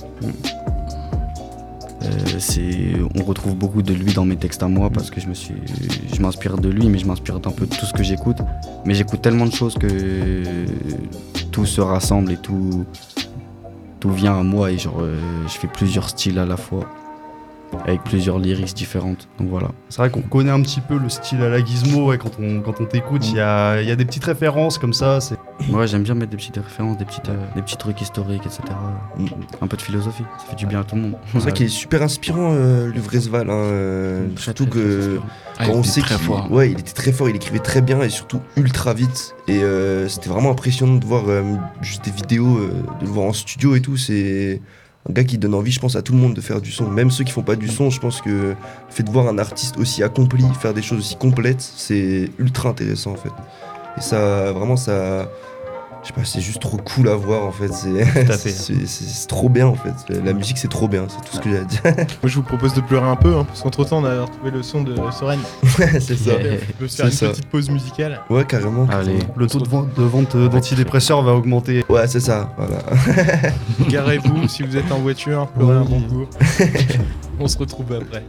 Euh, c'est, on retrouve beaucoup de lui dans mes textes à moi parce que je me suis, je m'inspire de lui mais je m'inspire d'un peu de tout ce que j'écoute. Mais j'écoute tellement de choses que tout se rassemble et tout, tout vient à moi et genre euh, je fais plusieurs styles à la fois. Avec plusieurs lyrics différentes, donc voilà. C'est vrai qu'on connaît un petit peu le style à la Gizmo, ouais, quand on, quand on t'écoute, il y a, il y a des petites références comme ça. C'est... Ouais, j'aime bien mettre des petites références, des, petites, euh, des petits trucs historiques, et cetera. Mm. Un peu de philosophie, ça fait du bien à tout le monde. C'est vrai qu'il est super inspirant, euh, Luvresval. Hein, euh, Très, surtout très, très que inspirant. Ah, quand il on était sait très qu'il fort. ouais, il était très fort, il écrivait très bien et surtout ultra vite. Et euh, c'était vraiment impressionnant de voir euh, juste des vidéos, euh, de le voir en studio et tout. C'est un gars qui donne envie, je pense, à tout le monde de faire du son. Même ceux qui font pas du son, je pense que le fait de voir un artiste aussi accompli faire des choses aussi complètes, c'est ultra intéressant en fait. Et ça, vraiment, ça. Je sais pas, c'est juste trop cool à voir en fait. C'est, Tout à fait. c'est, c'est, c'est trop bien en fait. La musique, c'est trop bien, c'est tout ce que j'ai à dire. Moi, je vous propose de pleurer un peu, hein, parce qu'entre temps, on a retrouvé le son de Soren. Ouais, c'est ça. On peut se faire une C'est ça. petite pause musicale. Ouais, carrément. Allez, Le taux de vente, de vente d'antidépresseurs va augmenter. Ouais, c'est ça, voilà. Garez-vous si vous êtes en voiture, pleurez un bon coup. On se retrouve après.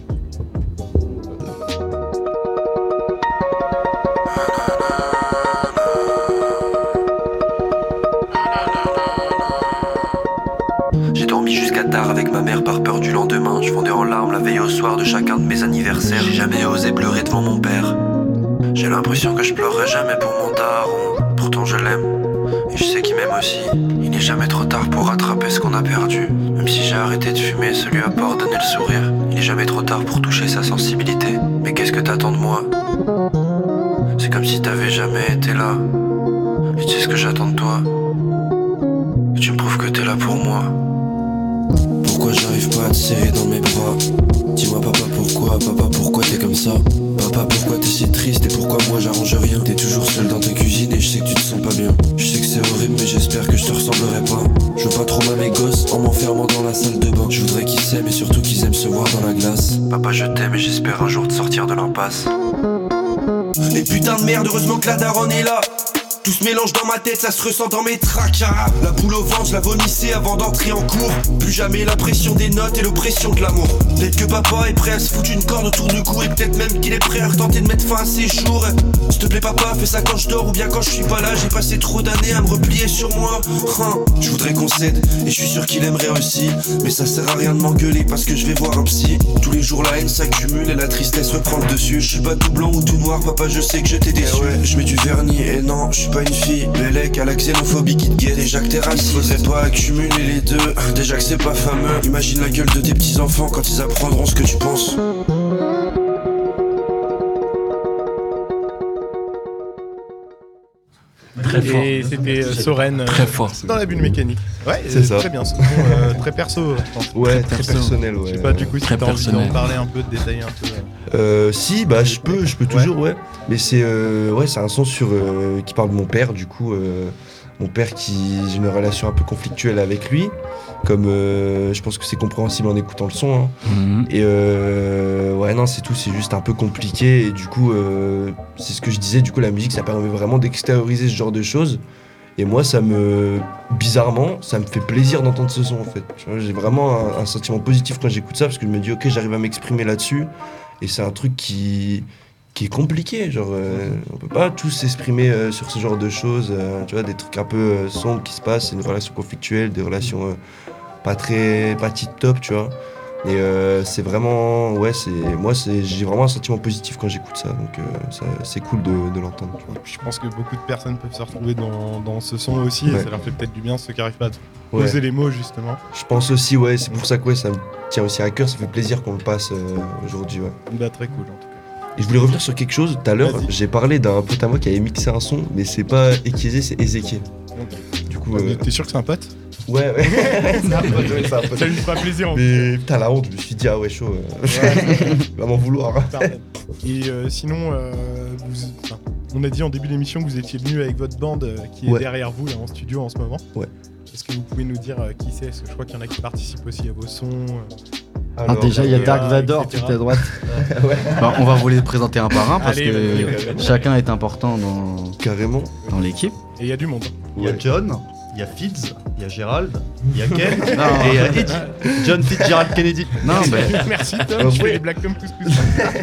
J'ai dormi jusqu'à tard avec ma mère par peur du lendemain. Je fondais en larmes la veille au soir de chacun de mes anniversaires. J'ai jamais osé pleurer devant mon père. J'ai l'impression que je pleurerai jamais pour mon daron. Pourtant je l'aime, et je sais qu'il m'aime aussi. Il n'est jamais trop tard pour rattraper ce qu'on a perdu. Même si j'ai arrêté de fumer, ça lui a pardonné le sourire. Il n'est jamais trop tard pour toucher sa sensibilité. Mais qu'est-ce que t'attends de moi? C'est comme si t'avais jamais été là. Et tu sais ce que j'attends de toi? Que tu me prouves que t'es là pour moi. Pourquoi j'arrive pas à te serrer dans mes bras? Dis-moi papa pourquoi, papa pourquoi t'es comme ça? Papa pourquoi t'es si triste et pourquoi moi j'arrange rien? T'es toujours seul dans ta cuisine et je sais que tu te sens pas bien. Je sais que c'est horrible mais j'espère que je te ressemblerai pas. Je veux pas trop à mes gosses en m'enfermant dans la salle de bain. Je voudrais qu'ils s'aiment et surtout qu'ils aiment se voir dans la glace. Papa je t'aime et j'espère un jour te sortir de l'impasse. Et putain de merde, heureusement que la daronne est là. Tout se mélange dans ma tête, ça se ressent dans mes tracas. La boule au ventre, je la vomissais avant d'entrer en cours. Plus jamais la pression des notes et l'oppression de l'amour. Peut-être que papa est prêt à se foutre une corde autour du cou. Et peut-être même qu'il est prêt à retenter de mettre fin à ses jours. S'il te plaît papa, fais ça quand je dors ou bien quand je suis pas là. J'ai passé trop d'années à me replier sur moi. Hein, je voudrais qu'on cède et je suis sûr qu'il aimerait aussi. Mais ça sert à rien de m'engueuler parce que je vais voir un psy. Tous les jours la haine s'accumule et la tristesse reprend le dessus. Je suis pas tout blanc ou tout noir, papa je sais que je t'ai déçu. Ouais, je mets du vernis et non, je suis pas une fille. Lélec à la xénophobie qui te guette. Déjà que t'es raciste, faudrait pas accumuler les deux. Déjà que c'est pas fameux. Imagine la gueule de tes petits enfants quand ils apprendront ce que tu penses. Très fort. Et c'était euh, Soren. euh, Très fort. Dans la bulle mécanique. Ouais, C'est euh, ça. Très bien. Ce son, euh, très perso, je pense. Ouais, très perso. personnel, ouais. Je sais pas du coup si Très t'as envie personnel. d'en parler un peu, de détailler un peu. euh. Euh, si, bah je peux, je peux toujours, ouais. Mais c'est, euh, ouais, c'est un son sur euh, qui parle de mon père, du coup, euh, mon père qui j'ai une relation un peu conflictuelle avec lui, comme euh, je pense que c'est compréhensible en écoutant le son. Hein. Mhm. Et euh, ouais, non, c'est tout, c'est juste un peu compliqué et du coup, euh, c'est ce que je disais. Du coup, la musique, ça permet vraiment d'extérioriser ce genre de choses. Et moi, ça me, bizarrement, ça me fait plaisir d'entendre ce son en fait. Tu vois, j'ai vraiment un, un sentiment positif quand j'écoute ça parce que je me dis, ok, j'arrive à m'exprimer là-dessus. Et c'est un truc qui, qui est compliqué. Genre, euh, on peut pas tous s'exprimer euh, sur ce genre de choses. euh, tu vois, des trucs un peu euh, sombres qui se passent, une relation conflictuelle, des relations euh, pas très, pas tip top, tu vois. Et euh, c'est vraiment, ouais, c'est, moi, c'est, j'ai vraiment un sentiment positif quand j'écoute ça. Donc, euh, ça, c'est cool de, de l'entendre. Tu vois. Je pense que beaucoup de personnes peuvent se retrouver dans, dans ce son aussi, et Ouais. ça leur fait peut-être du bien, ceux qui n'arrivent pas à Ouais. poser les mots justement. Je pense aussi, ouais, c'est pour ça que ouais, ça me tient aussi à cœur. Ça fait plaisir qu'on le passe euh, aujourd'hui, ouais. Bah, très cool en tout cas. Et je voulais revenir sur quelque chose. Tout à l'heure, Vas-y. j'ai parlé d'un pote à moi qui avait mixé un son, mais c'est pas Ekiezé, c'est Ezekiel. Ok. Du coup, Mais euh, T'es sûr que c'est un pote? ouais, ouais, c'est un pote, ouais, c'est un pote. Ça lui fera plaisir en tout Mais putain, la honte, je me suis dit, ah ouais, chaud, euh, il va m'en vouloir. hein. cas. Et euh, sinon, euh, vous- enfin, on a dit en début d'émission que vous étiez venu avec votre bande euh, qui est Ouais. derrière vous là en studio en ce moment. Ouais. Est-ce que vous pouvez nous dire euh, qui c'est? Parce que je crois qu'il y en a qui participent aussi à vos sons. euh. Ah, Alors, déjà, il y a et, Dark euh, Vador et cetera. tout à droite. Bah, on va vous les présenter un par un parce Allez, vas-y, que vas-y, vas-y. chacun est important dans, carrément. dans l'équipe. Et il y a du monde. Il y a Ouais. John, il y a Fitz, il y a Gérald, il y a Ken Non. et il y a Eddie. John Fitzgerald Kennedy. Non, bah, Merci Tom, je fais des blagues comme couscous.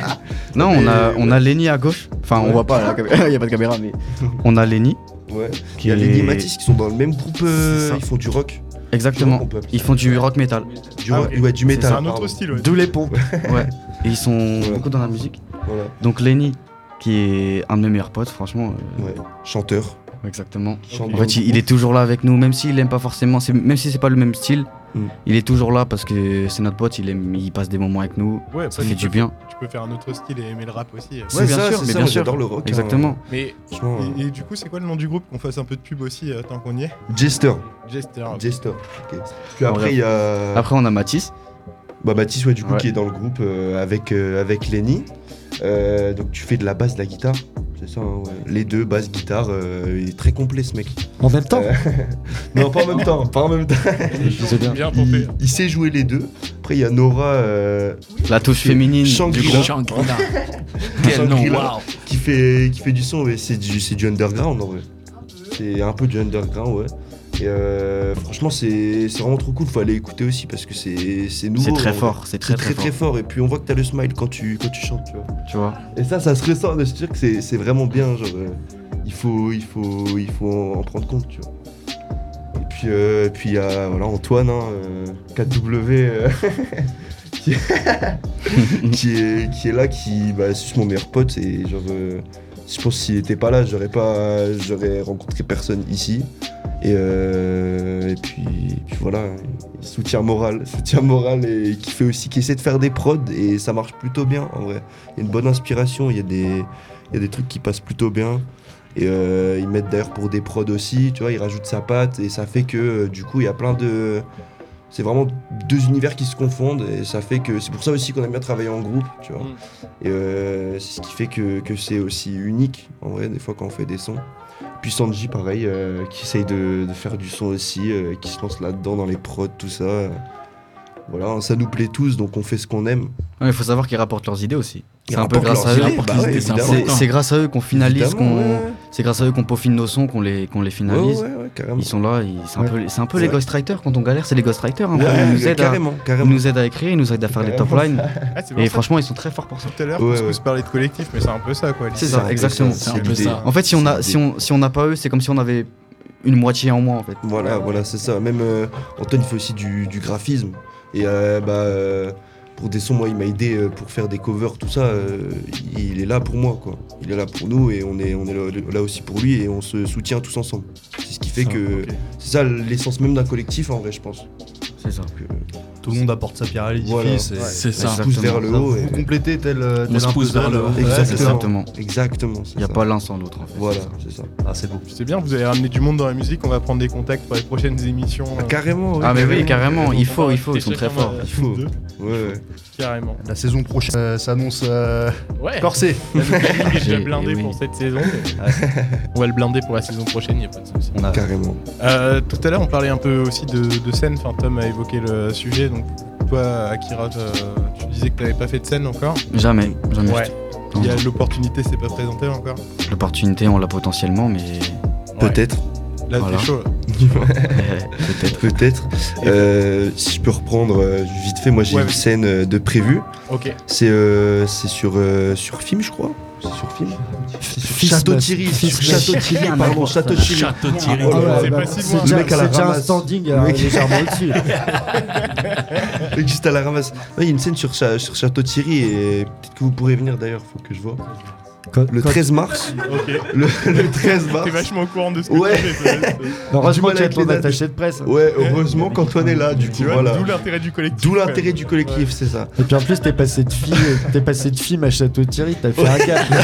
non, on a, Mais, on a Lenny à gauche. Enfin, on Ouais. voit pas, la caméra- il y a pas de caméra, mais on a Lenny. Ouais. Qui Il y a est- Lenny et Matisse qui sont dans le même groupe, euh, C'est ça. ils font du rock. Exactement. On peut appeler Ils ça. font du rock metal. Du, Ah, rock- ok. ouais, du C'est métal. C'est un autre pardon. style, ouais. D'où les pompes. Ouais. Et ils sont Voilà. beaucoup dans la musique. Voilà. Donc Lenny, qui est un de mes meilleurs potes, franchement. euh, Ouais. Chanteur. Exactement. Chanteur En fait, du il, il groupe. est toujours là avec nous, même s'il aime pas forcément, c'est- même si c'est pas le même style, Mm. il est toujours là parce que c'est notre pote, il aime, il passe des moments avec nous, Ouais, ça après, fait tu du peux- bien. Tu peux faire un autre style et aimer le rap aussi. euh. C'est Ouais, bien ça, sûr, c'est mais ça, bien moi, sûr. j'adore le rock. hein. Exactement. Mais Franchement, et, et du coup, c'est quoi le nom du groupe qu'on fasse un peu de pub aussi euh, tant qu'on y est? Jester. Jester. Jester. ok. Puis En après, vrai. il y a. Après, on a Mathis. Bah Mathis, ouais, du coup, Ouais. qui est dans le groupe euh, avec, euh, avec Lenny. Euh, donc tu fais de la basse, de la guitare. C'est ça, hein, ouais. Les deux, basse, guitare. euh, il est très complet ce mec. En même temps Euh, non, pas en même temps. Pas en même temps. C'est bien. Bien pompé. Il, il sait jouer les deux. Après, il y a Nora euh, La touche Qui- féminine du Shangri-La. groupe. Shangri-La. Quel nom, Shangri-La, waouh. qui, fait, qui fait du son. Ouais, c'est du, c'est du underground en vrai. C'est un peu du underground, ouais. Et euh, franchement, c'est c'est vraiment trop cool. Faut aller écouter aussi parce que c'est c'est nouveau. C'est très en vrai. fort, c'est très C'est très, très très fort. fort. Et puis on voit que t'as le smile quand tu, quand tu chantes, tu vois. Tu vois. Et ça, ça se ressent. Je te jure que c'est c'est vraiment bien. Genre, euh, il, faut, il, faut, il faut en prendre compte, tu vois. Et puis euh, puis il y a voilà, Antoine, hein, euh, quatre W, euh, qui, qui, est, qui est là, qui bah, c'est juste mon meilleur pote. Et genre, euh, je pense que s'il était pas là, j'aurais pas, j'aurais rencontré personne ici. Et, euh, et puis, et puis voilà, soutien moral, soutien moral et qui fait aussi, qui essaie de faire des prods et ça marche plutôt bien en vrai. Il y a une bonne inspiration, il y a des, il y a des trucs qui passent plutôt bien. Et euh, ils mettent d'ailleurs pour des prods aussi, tu vois, ils rajoutent sa patte et ça fait que euh, du coup il y a plein de... C'est vraiment deux univers qui se confondent et ça fait que... C'est pour ça aussi qu'on aime bien travailler en groupe, tu vois. Mm. Et euh, c'est ce qui fait que, que c'est aussi unique en vrai des fois quand on fait des sons. Puis Sanji pareil, euh, qui essaye de, de faire du son aussi, euh, qui se lance là-dedans dans les prods, tout ça. Voilà, ça nous plaît tous donc on fait ce qu'on aime. Il faut savoir qu'ils rapportent leurs idées aussi. Ils C'est un peu rapportent grâce à leurs eux. idées, bah ouais, C'est évidemment. C'est c'est grâce à eux qu'on finalise, Évidemment, qu'on. ouais. C'est grâce à eux qu'on peaufine nos sons, qu'on les, qu'on les Ouais, finalise. ouais, ouais, carrément. Ils sont là, ils- c'est un Ouais. peu, c'est un peu les Ouais. ghostwriters quand on galère, c'est les ghostwriters. Hein, Ouais, ils, nous aident à, carrément, ils carrément. nous aident à écrire, ils nous aident à faire des top Carrément. lines. Ah, c'est pour Et ça franchement, ils sont très forts pour ça. que tout à l'heure, Ouais, on ouais. se parlait de collectif, mais c'est un peu ça quoi. C'est l'idée. ça, un peu exactement. ça, C'est un peu l'idée. ça. En fait, si on a, C'est si on, si on n'a pas eux, c'est comme si on avait une moitié en moins en fait. Voilà, voilà, c'est ça. Même euh, Antoine, il fait aussi du, du graphisme. Et euh, bah, euh, pour des sons, moi, il m'a aidé euh, pour faire des covers, tout ça. euh, il est là pour moi, quoi. Il est là pour nous et on est, on est là, là aussi pour lui et on se soutient tous ensemble. C'est ce qui fait Ça, que ok. c'est ça l'essence même d'un collectif, en vrai, je pense. C'est ça. Donc, euh, tout le monde apporte sa pierre à l'édifice. Voilà. et- C'est On ça. se pousse vers le haut. Vous et- complétez tel, tel On se un pousse vers puzzle. le haut. Ouais, Exactement. c'est ça. Exactement. Exactement. Il n'y a pas l'un sans l'autre en fait. Voilà, c'est ça. c'est ça. Ah, c'est beau. C'est bien, vous avez ramené du monde dans la musique, on va prendre des contacts pour les prochaines émissions. Ah, euh, carrément. oui, Ah mais oui, carrément, il on faut, va il faut, ils sont rajouter très chacun forts. dans- Il faut. deux. Ouais, ouais. Carrément. La saison prochaine euh, s'annonce euh, Ouais. corsée. Le planning est déjà J'ai- blindé oui. pour cette saison. mais- On va le blinder pour la saison prochaine, il a pas de souci. On a Carrément. Euh, tout à l'heure, on parlait un peu aussi de, de scène. Enfin, Tom a évoqué le sujet. Donc, toi, Akira, euh, tu disais que tu n'avais pas fait de scène encore. Jamais, jamais. Ouais. Non, Il y a non. l'opportunité, s'est pas présentée encore. L'opportunité, on l'a potentiellement, mais Ouais. Peut-être. Là, Voilà. t'es chaud. peut-être. Peut-être. Euh, si je peux reprendre euh, vite fait, moi j'ai Ouais, une vas-y. scène euh, de prévue. Ok. C'est euh, c'est sur, euh, sur film, je crois. C'est sur film. C'est sur Fils Château de- Thierry. Fils Sur de- Château Thierry, pardon. Château Thierry. Château Thierry. Oh là là, c'est bah, pas si c'est loin. déjà, Le mec à la c'est déjà un ramasse. standing euh, Le mec- légèrement au-dessus. Le mec juste à la ramasse. Ouais, il y a une scène sur, Cha- sur Château Thierry et peut-être que vous pourrez venir d'ailleurs, faut que je vois. Quand- Le quand- treize mars. Ok. Le, le treize mars. T'es vachement au courant de ce que Ouais. tu fais. c'est- Heureusement Du mal qu'il y a avec ton les dates. attaché de presse. Ouais, heureusement qu'Antoine est là, du coup, Tu vois, voilà. d'où l'intérêt du collectif. D'où ouais. l'intérêt du collectif, c'est ça. Et puis en plus, t'es passé de fille, t'es passé de film à Château-Thierry, t'as fait un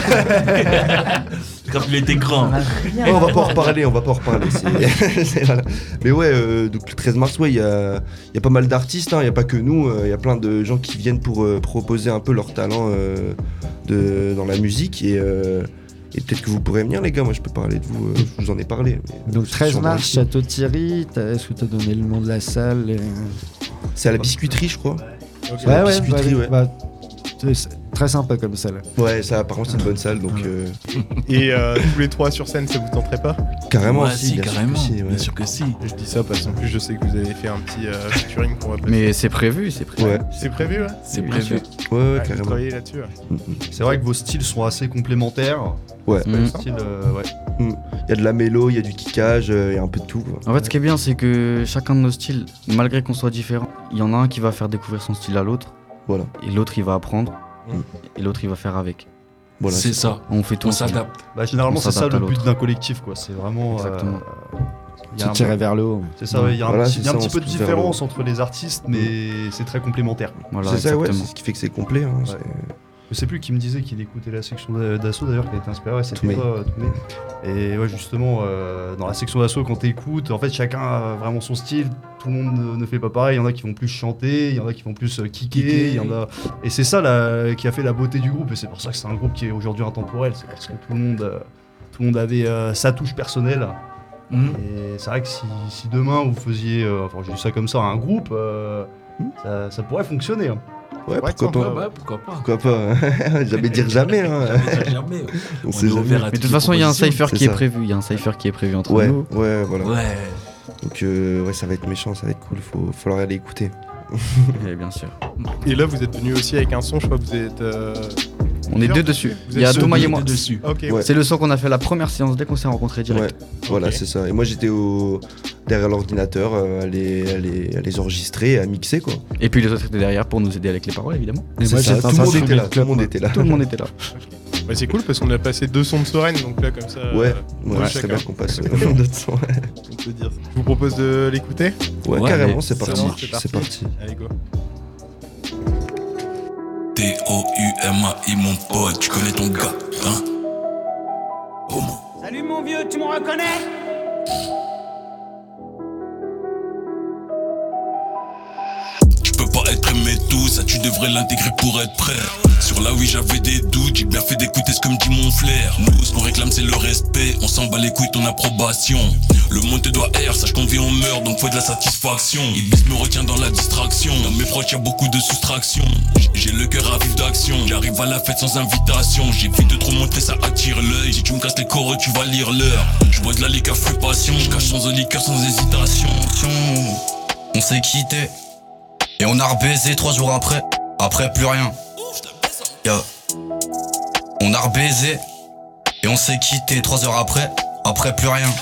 gap. Quand il était grand. Ouais, on va pas en reparler, on va pas en reparler. c'est- c'est- voilà. Mais ouais, euh, donc le treize mars, ouais, il y a, il y a pas mal d'artistes, hein, il y a pas que nous, euh, il y a plein de gens qui viennent pour euh, proposer un peu leur talent euh, de, dans la musique et, euh, et peut-être que vous pourrez venir les gars, moi je peux parler de vous, euh, je vous en ai parlé. mais- Donc treize Sûrement mars, aussi. Château-Thierry, t'as- est-ce que t'as donné le nom de la salle et- C'est à la biscuiterie, je crois. Ok. la Ouais, ouais, biscuiterie, bah, ouais. bah, c'est- c'est très sympa comme salle. Ouais, ça apparemment c'est une bonne salle, donc euh, Et euh, tous les trois sur scène, ça vous tenterait pas? carrément Ouais, si, si, bien sûr que carrément. si, ouais. Bien sûr que si. Je dis ça parce qu'en plus, je sais que vous avez fait un petit euh, featuring qu'on va passer. Mais c'est prévu, c'est prévu. Ouais, C'est prévu, ouais? C'est Bien prévu. sûr. ouais, ouais, Ouais, vous carrément. travaillez là-dessus, ouais. C'est vrai que vos styles sont assez complémentaires. Ouais. Mm. Style, euh, ouais. Il y a de la mélo, il y a du kickage, euh, il y a un peu de tout. quoi. En fait, ce qui est bien, c'est que chacun de nos styles, malgré qu'on soit différents, il y en a un qui va faire découvrir son style à l'autre, Voilà, et l'autre il va apprendre, Mm. et l'autre il va faire avec. voilà. C'est ça. On fait tout On ensemble. s'adapte. Bah, généralement, On c'est ça s'adapte le à but l'autre. d'un collectif, quoi. C'est vraiment. euh, Exactement. il y a Se un- tirer vers le haut. C'est ça, ouais, il y a un Voilà, petit, c'est il y a un ça, petit on peu se de pousse vers le différence entre les artistes, mais c'est très complémentaire. Voilà, c'est ça, ouais, exactement. c'est ce qui fait que c'est complet. Hein, c'est- Je sais plus qui me disait qu'il écoutait la section d'a- d'assaut d'ailleurs, qui a été inspiré, ouais, c'était Toumé. toi, euh, Toumé. Et ouais, justement, euh, dans la section d'assaut, quand t'écoutes, en fait, chacun a vraiment son style. Tout le monde ne, ne fait pas pareil. Il y en a qui vont plus chanter, il y en a qui vont plus euh, kicker, il y en a. Et c'est ça là, qui a fait la beauté du groupe. Et c'est pour ça que c'est un groupe qui est aujourd'hui intemporel. C'est parce que tout le monde, euh, tout le monde avait euh, sa touche personnelle. Mhm. Et c'est vrai que si, si demain vous faisiez, euh, enfin, je dis ça comme ça, un groupe, euh, ça, ça pourrait fonctionner. hein. Ouais, Ouais, pourquoi ça pas. Ouais, pourquoi pas. Pourquoi pas. Jamais dire jamais. Hein. Jamais, jamais. On On sait est jamais. ouvert à Mais de toutes toute les façon, il y a un propositions. cypher c'est qui est ça. prévu. Il y a un cypher qui est prévu entre Ouais, nous. ouais, voilà. Ouais. Donc euh, ouais, ça va être méchant, ça va être cool. Faut falloir aller écouter. Et bien sûr. Et là, vous êtes venu aussi avec un son, je crois que vous êtes. euh, On est Bien. deux dessus. Vous Il y a êtes Thomas deux et moi. dessus. Ok, Ouais. C'est le son qu'on a fait la première séance dès qu'on s'est rencontrés Ouais, direct. voilà, Ok. c'est ça. Et moi j'étais au... derrière l'ordinateur euh, à, les, à, les, à les enregistrer, à mixer quoi. Et puis les autres étaient derrière pour nous aider avec les paroles, évidemment. Et C'est moi, ça, j'étais tout le un monde était Soul là. Tout Club, le monde moi. était là. Tout le monde était là. Bah, c'est cool parce qu'on a passé deux sons de Soren, donc là, comme ça. Ouais, euh, ouais, ouais, c'est chacun. bien qu'on passe euh, d'autres sons. On peut dire. Je vous propose de l'écouter. Ouais, Ouais, carrément, mais c'est ça parti. marche, c'est C'est parti. Allez, go. T O U M A I mon pote, tu connais ton gars, hein? Homo. Salut mon vieux, tu me reconnais? Tu peux pas être aimé tout, ça tu devrais l'intégrer pour être prêt. Sur là oui j'avais des doutes, j'ai bien fait d'écouter ce que me dit mon flair. Nous ce qu'on réclame c'est le respect, on s'en bat les couilles ton approbation. Le monde te doit air, sache qu'on vit on meurt donc faut de la satisfaction. Ibis me retient dans la distraction, dans mes proches y'a beaucoup de soustraction. J- J'ai le cœur à vif d'action, j'arrive à la fête sans invitation. J'évite de trop montrer ça attire l'œil, si tu me casses les corps tu vas lire l'heure. Je bois de la liqueur fais passion, je cache sans liqueur sans hésitation. On s'est quitté et on a rebaisé trois jours après. Après plus rien. Yo. On a rebaisé et on s'est quitté trois heures après. Après plus rien.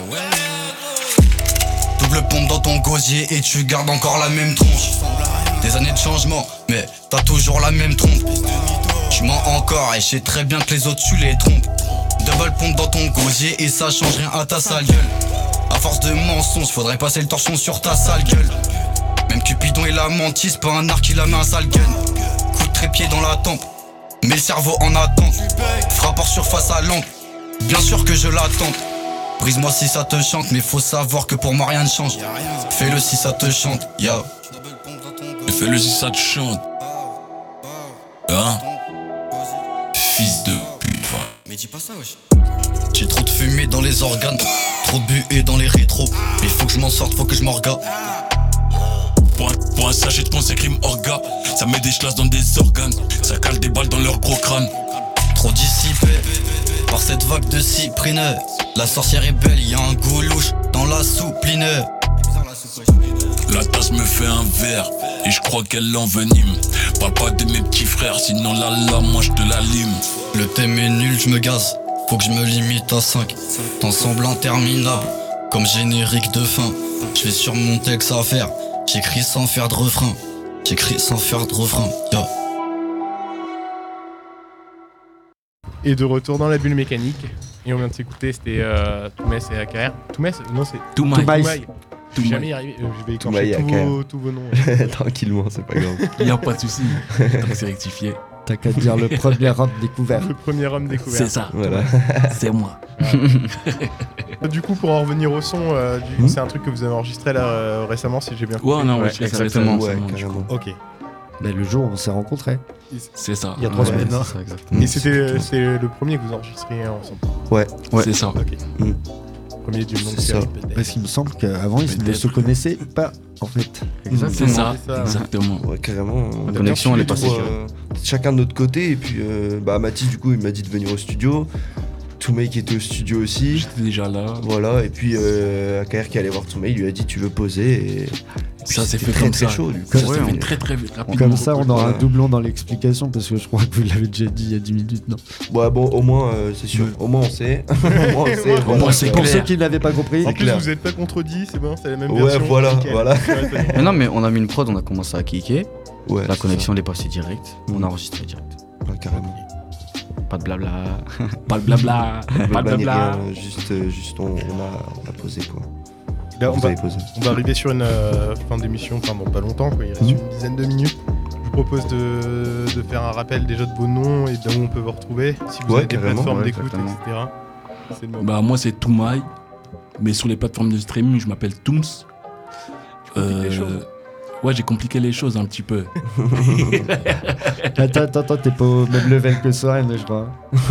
Double pompe dans ton gosier et tu gardes encore la même tronche. Des années de changement, mais t'as toujours la même trompe. Tu mens encore et je sais très bien que les autres tu les trompes. Double pompe dans ton gosier et ça change rien à ta sale gueule. À force de mensonges, faudrait passer le torchon sur ta sale gueule. Même Cupidon il a menti, c'est pas un arc qui a mis un sale gun. Coup de trépied dans la tempe, mais le cerveau en attente. Frappe hors surface à lampe, bien sûr que je l'attends. Brise-moi si ça te chante, mais faut savoir que pour moi rien ne change. Fais-le si ça te chante, yo. Et fais-le si ça te chante. Hein? Fils de pute, va. Mais dis pas ça, wesh. J'ai trop de fumée dans les organes, trop de buée dans les rétros. Il faut que je m'en sorte, faut que je m'en regarde. Pour un, pour un sachet de pensée crime orga, ça met des chlasses dans des organes, ça cale des balles dans leur gros crâne. Trop dissipé par cette vague de cyprine. La sorcière est belle, y'a un goût louche dans la soupline. La tasse me fait un verre et je crois qu'elle l'envenime. Parle pas de mes petits frères, sinon là là moi je te la lime. Le thème est nul, je me gaze, faut que je me limite à cinq. Temps semble interminable, comme générique de fin. Je vais sur mon texte à faire, j'écris sans faire de refrain. J'écris sans faire de refrain, yo. Et de retour dans la bulle mécanique. Et on vient de s'écouter, c'était euh, Toumès et A K R. Toumès Non, c'est Toumaï. Toumaï. Toumaï. Je suis jamais y arrivé. euh, Je vais Toumaï, écorcher tous A K R. vos, tous vos noms. Tranquillement, c'est pas grave. Il y a pas de souci. Tant que c'est rectifié. T'as qu'à dire le premier homme découvert. Le premier homme découvert. C'est ça. Voilà. C'est moi. Du coup, pour en revenir au son, euh, du- Hmm. c'est un truc que vous avez enregistré là euh, récemment, si j'ai bien compris. Ouais, on a enregistré ça récemment. Ouais, récemment, du carrément. coup. Ok. Mais le jour où on s'est rencontrés. C'est ça. Il y a trois Ouais, semaines. c'est hein. ça, exactement. Et c'était c'est le premier que vous enregistriez ensemble. Ouais. Ouais. C'est ça. Ok. Mm. Premier d'une longue C'est ça. série, peut-être. Parce qu'il me semble qu'avant, ils ne Peut-être. se connaissaient pas, en fait. C'est ça, c'est ça. exactement. Ouais, carrément. On a bien connexion, elle est suivi, passée, tout, euh, chacun de notre côté. Et puis, euh, bah, Mathis, du coup, il m'a dit de venir au studio. Toumei qui était au studio aussi. J'étais déjà là. Voilà. Et puis, euh, A K R qui allait voir Toumei, il lui a dit tu veux poser. Et, et puis Ça s'est c'était fait très comme très ça. chaud. Du coup. Ça Comme s'est ça, fait on- très très vite, rapidement. Comme ça, on aura un Voilà. doublon dans l'explication parce que je crois que vous l'avez déjà dit il y a dix minutes, non? Ouais, bon, au moins, euh, c'est sûr. Au moins, on sait. Au moins, on sait. Au voilà. moins, c'est Pour clair. ceux qui n'avaient pas compris, En plus, clair. vous n'êtes pas contredit, c'est bon, c'est la même Ouais, version. voilà, Nickel. voilà. Ouais, c'est bon. Mais non, mais on a mis une prod, on a commencé à kicker. Ouais, La c'est connexion, elle est passée direct. On a enregistré direct. ça. Ouais, carrément. Pas de blabla. Pas de blabla. Pas de Blabla ni blabla. rien, juste, euh, juste on, on a, on a posé quoi. Là, on Vous va, avez posé. on va arriver sur une euh, fin d'émission, enfin bon, pas longtemps, quoi. Il reste une dizaine de minutes. Je vous propose de, de faire un rappel déjà de vos noms et d'où on peut vous retrouver. Si vous Ouais, avez des carrément, plateformes ouais, d'écoute, exactement. et cetera. C'est le moment. Bah moi c'est Toumaï, mais sur les plateformes de streaming je m'appelle Tooms. compliques les choses. Ouais, j'ai compliqué les choses un petit peu. attends, attends, attends, t'es pas au même level que Soren, je crois.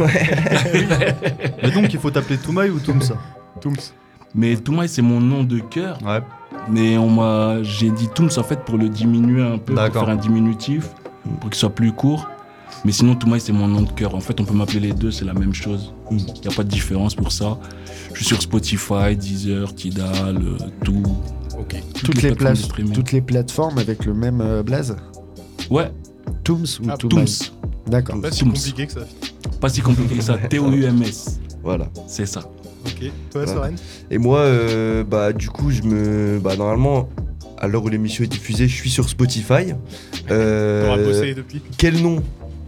Mais donc, il faut t'appeler Toumaï ou Toums? Tooms. Mais Toumaï c'est mon nom de cœur, Ouais. mais on m'a, j'ai dit Tooms en fait pour le diminuer un peu, pour D'accord. faire un diminutif, pour qu'il soit plus court. Mais sinon Toumaï c'est mon nom de cœur. En fait on peut m'appeler les deux, c'est la même chose. Il n'y a pas de différence pour ça. Je suis sur Spotify, Deezer, Tidal, euh, tout. Ok. Toutes, les plateformes de places, streaming. toutes les plateformes avec le même euh, blaze. Ouais, Tooms ou Ah, Toumaï? Tooms. D'accord. Pas si Tooms. compliqué que ça. Pas si compliqué que ça. T O U M S. Voilà. C'est ça. Ok. Toi, Voilà. Soren. Et moi, euh, bah, du coup, je me. Bah, normalement, à l'heure où l'émission est diffusée, je suis sur Spotify. Euh, T'auras bossé depuis. Quel nom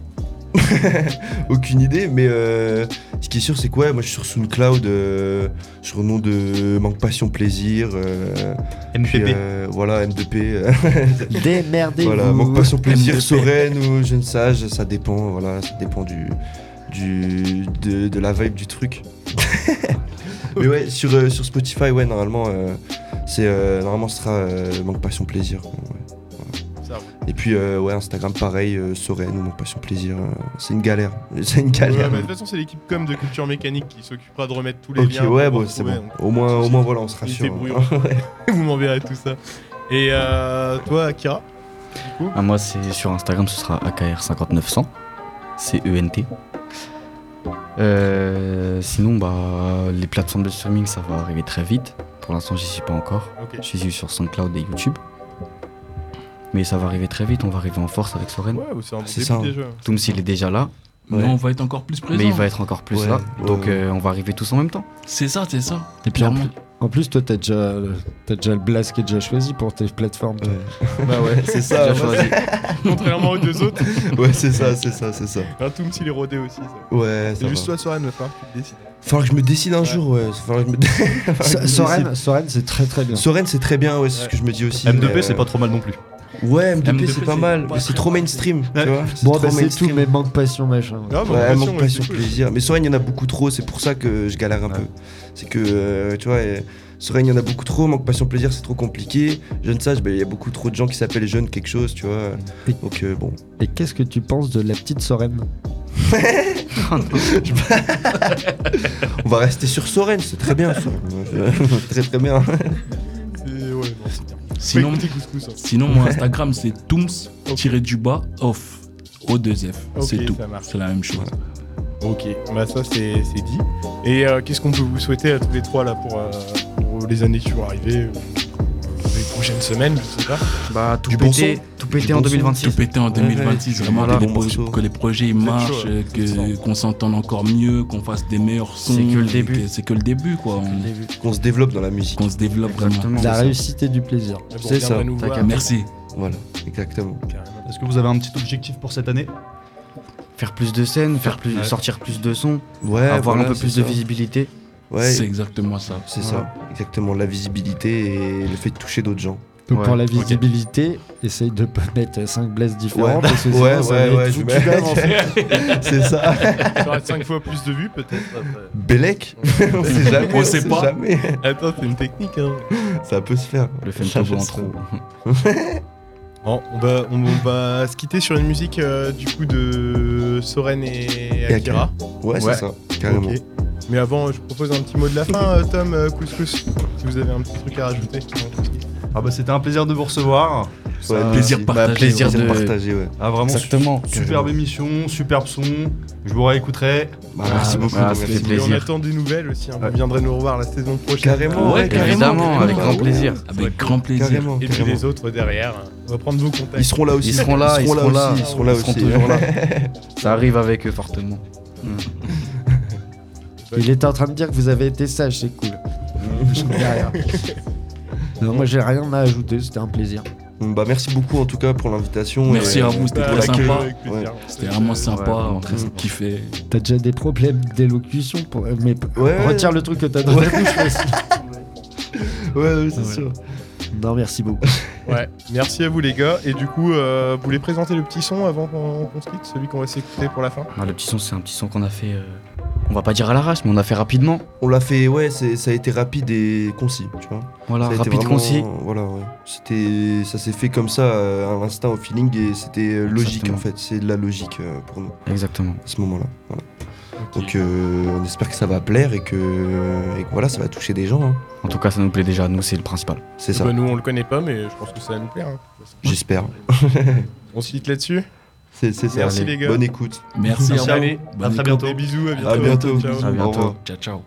Aucune idée, mais euh, ce qui est sûr, c'est que ouais, moi je suis sur SoundCloud, euh, sur le nom de Manque Passion Plaisir. euh, M P P. puis, euh, voilà, M deux P. Démerdez-vous. Voilà, Manque Passion Plaisir, M deux P. Soren ou Jeune Sage, ça dépend, voilà, ça dépend du, du, de, de la vibe du truc. Mais ouais, sur, euh, sur Spotify, ouais, normalement, euh, c'est, euh, normalement, ce sera euh, Manque Passion Plaisir. Ouais. Ça roule. Et puis, euh, ouais, Instagram, pareil, euh, Soren ou Manque Passion Plaisir. euh, c'est une galère. C'est une Ouais, galère. bah, de toute façon, c'est l'équipe com de Culture Mécanique qui s'occupera de remettre tous les Ok, liens. pour ouais, vous bon, c'est retrouver, bon. donc, Au moins, au souci. moins, voilà, on se Ils rassure. débrouilleront. Ouais. Vous m'enverrez tout ça. Et euh, toi, Akira, du coup Ah, moi, c'est sur Instagram, ce sera A K R cinq neuf cents. C E N T. Euh, sinon, bah, les plateformes de streaming, ça va arriver très vite. Pour l'instant, j'y suis pas encore. Ok. Je suis sur SoundCloud et YouTube. Mais ça va arriver très vite, on va arriver en force avec Soren. Ouais, c'est un bon C'est début ça. déjà. Tooms, il est déjà là, Ouais. Non, on va être encore plus présent. mais il va être encore plus Ouais, là. ouais, Donc, ouais. euh, on va arriver tous en même temps. C'est ça, c'est ça. Et puis en Clairement. plus, En plus, toi, t'as déjà, t'as déjà le blast qui est déjà choisi pour tes plateformes. toi. Ouais. Bah ouais, c'est ça. Déjà choisi. Contrairement aux deux autres. Ouais, c'est ça, c'est ça, c'est ça. Un Toom s'il est rodé aussi. Ça. Ouais, ça C'est juste va. toi, Soren, il va falloir que tu te décides. Falloir que je me décide un Ouais. jour, ouais. Falloir que je me, dé- falloir que je me Soren, décide. Soren, c'est très très bien. Soren, c'est très bien, ouais, c'est Ouais. ce que je me dis aussi. M deux P, mais, c'est euh, pas trop mal non plus. Ouais, M deux P, M deux P, c'est pas c'est mal, pas mais c'est très trop mal. mainstream, Ouais. tu vois. Bon, trop bah, c'est tout, mainstream. mais manque passion, machin. Ah, bah, Ouais, passion, manque ouais, passion, c'est cool. plaisir. Mais Soren, il y en a beaucoup trop, c'est pour ça que je galère un peu. C'est que, euh, tu vois, euh, Soren, il y en a beaucoup trop, manque passion, plaisir, c'est trop compliqué. Jeune sage, bah, il y a beaucoup trop de gens qui s'appellent jeunes quelque chose, tu vois. Oui. Donc, euh, bon. Et qu'est-ce que tu penses de la petite Soren? On va rester sur Soren, c'est très bien, ça. Très très bien. C'est- Ouais, non, c'est bien. Sinon, Faut écouter Couscous, hein. sinon mon Instagram, c'est Tooms-du-bas off. O deux F. Ok, c'est tout. ça marche. C'est la même chose. Ok, bah ça c'est c'est dit. Et euh, qu'est-ce qu'on peut vous souhaiter à tous les trois là pour, euh, pour les années qui vont arriver, ou les prochaines semaines, je sais pas. Bah, tout Du bon péter, son. tout Du péter bon en son. deux mille vingt-six. Tout péter en deux mille vingt-six, ouais. vraiment Voilà, que, les bon pro- morceau. que les projets ils Vous êtes marchent, chaud, euh, hein, je le que, sens. qu'on s'entende encore mieux, qu'on fasse des meilleurs sons. C'est que le et début. que- C'est que le début, quoi. On- Qu'on se développe dans la musique. Qu'on se développe vraiment. Exactement. La c'est ça. réussite et du plaisir. Mais bon, C'est viendrez ça. nous T'as voir, capté. Merci. Voilà, exactement. carrément. Est-ce que vous avez un petit objectif pour cette année? Faire plus de scènes, faire plus, Ouais. sortir plus de sons, Ouais, avoir voilà, un peu c'est plus ça. de visibilité. Ouais, C'est exactement ça. c'est Voilà. ça. Exactement, la visibilité et le fait de toucher d'autres gens. Donc Ouais, pour la ok. visibilité, essaye de pas mettre cinq blesses différents Ouais, parce que ouais, sinon, ça ouais, va ouais, être je foutu mets- d'âme, en fait. C'est ça. T'auras cinq fois plus de vues peut-être après. Bellec On sait jamais. On sait pas. Jamais. Attends, c'est une technique hein. Ça peut se faire. Le Ça femtobo peut en se trop. Bon, on va, on va se quitter sur une musique euh, du coup de Soren et Et Akira. Ouais, c'est Ouais. ça, carrément. Ok. Mais avant, je propose un petit mot de la fin, euh, Tom, euh, Couscous, si vous avez un petit truc à rajouter. Ah bah c'était un plaisir de vous recevoir. Ouais, plaisir merci. partagé, Bah, plaisir ouais. de partager, ouais. Ah vraiment Exactement. su- superbe émission, superbe son. Je vous réécouterai. Bah, merci Ah, beaucoup. bah, merci. ça fait Et on plaisir. attend des nouvelles aussi, hein. Ouais. Vous viendrez nous revoir la saison prochaine. Carrément, ouais, carrément. Évidemment, avec Bah, grand ouais. plaisir. Avec grand plaisir. Carrément, Et puis carrément. les autres derrière, hein. On va prendre vos contacts. Ils seront là aussi. Ils seront là, ils seront là. aussi. Ils seront là Ils seront aussi. toujours là. Ça arrive avec eux fortement. Il était en train de dire que vous avez été sage, c'est cool. Je connais rien. Non, moi j'ai rien à ajouter, c'était un plaisir. Bah merci beaucoup en tout cas pour l'invitation. Merci et, à euh, vous, c'était Bah, très avec, sympa. euh, avec plaisir. C'était vraiment sympa, Ouais, vraiment on très a sympa. kiffé. T'as déjà des problèmes d'élocution pour... Mais Ouais. retire le truc que t'as dans Ouais. la bouche aussi. Ouais, ouais, c'est Ouais. sûr. Non, merci beaucoup. Ouais, merci à vous les gars. Et du coup, euh, vous voulez présenter le petit son avant qu'on qu'on se quitte, celui qu'on va s'écouter pour la fin. Ah, le petit son, c'est un petit son qu'on a fait. euh, On va pas dire à l'arrache, mais on a fait rapidement. On l'a fait, ouais, c'est- ça a été rapide et concis, tu vois. Voilà, Ça a été rapide, vraiment- concis. Voilà, ouais. C'était, ça s'est fait comme ça, euh, à l'instinct, au feeling, et c'était euh, logique Exactement. en fait. C'est de la logique euh, pour nous Exactement. à ce moment-là. Voilà. Donc euh, on espère que ça va plaire et que, et que voilà, ça va toucher des gens. hein. En tout cas, ça nous plaît déjà. Nous, c'est le principal. C'est ça. Bah, nous on le connaît pas, mais je pense que ça va nous plaire. hein. J'espère. On se quitte là-dessus. C'est, c'est ça. Merci, Allez, les gars. Bonne écoute. Merci, Merci à à vous. vous. Bonne À très écoute. bientôt. Des bisous, à bientôt. À bientôt. Ciao. À Au bientôt. revoir. Ciao, ciao.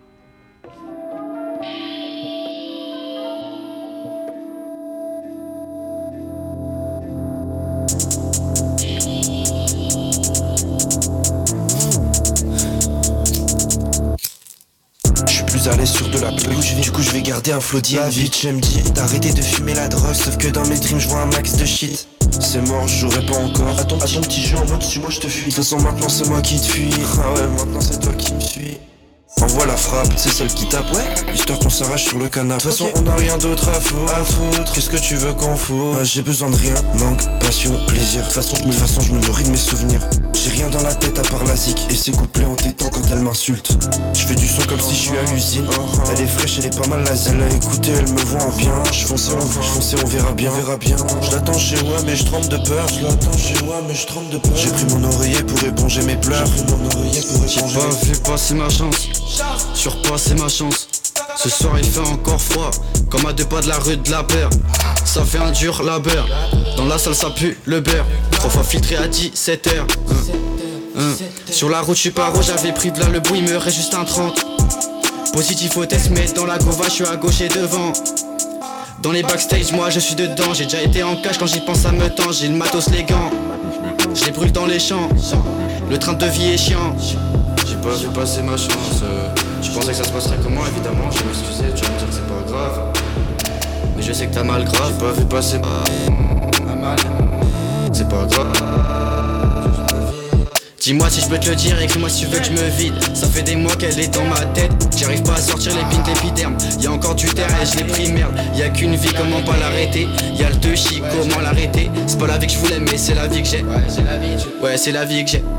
Je suis plus à l'aise sur de la peluche, du coup je vais garder un flow d'I A. Vite je me dis d'arrêter de fumer la drogue, sauf que dans mes dreams je vois un max de shit. C'est mort, je jouerai pas encore. À ton petit, petit jeu en mode si moi je te fuis. De toute façon maintenant c'est moi qui te fuis. Ah ouais, maintenant c'est toi qui me suis. Envoie la frappe, c'est celle qui tape, ouais. Histoire qu'on s'arrache sur le canapé. De toute façon, on a rien d'autre à foutre. À foutre. Qu'est-ce que tu veux qu'on fout? Ah, j'ai besoin de rien, manque, passion, plaisir. De toute façon, je me, de toute façon, je me nourris de mes souvenirs. J'ai rien dans la tête à part la zik. Et ses couplets en tétant quand elle m'insulte. Je fais du son comme si je suis à l'usine. Elle est fraîche, elle est pas mal la zèle. Elle a écouté, elle me voit en bien. Je fonçais, on, je fonçais, on verra bien, on verra bien. Je l'attends chez moi, mais je tremble de peur. Je l'attends chez moi, mais je tremble de peur. J'ai pris mon oreiller pour éponger mes pleurs. J'ai pris mon oreiller pour éponger mes pleurs. J'ai pas vu passer ma chance, surpasser ma chance. Ce soir il fait encore froid, comme à deux pas de la rue de la paire. Ça fait un dur labeur, dans la salle ça pue le beurre. Trois fois filtré à dix-sept heures. Hein. Hein. Sur la route je suis pas rouge, j'avais pris de là le bout, il me reste juste un trente. Positif au test, mais dans la gova je suis à gauche et devant. Dans les backstage moi je suis dedans, j'ai déjà été en cache quand j'y pense ça me tend. J'ai le matos, les gants, je les brûle dans les champs. Le train de vie est chiant. J'ai pas vu passer ma chance. euh, Tu pensais que ça se passerait comment, évidemment. Je vais m'excuser, tu vas me dire que c'est pas grave. Mais je sais que t'as mal grave. J'ai pas vu passer ma mal. C'est pas grave. Dis-moi si je peux te le dire, écris-moi si tu veux que je me vide. Ça fait des mois qu'elle est dans ma tête. J'arrive pas à sortir les pins l'épiderme. Y'a encore du terre et je l'ai pris merde. Y'a qu'une vie, comment pas l'arrêter. Y'a le deux chic, comment l'arrêter. C'est pas la vie que je voulais mais c'est la vie que j'ai. Ouais c'est la vie que j'ai. Ouais c'est la vie que j'ai.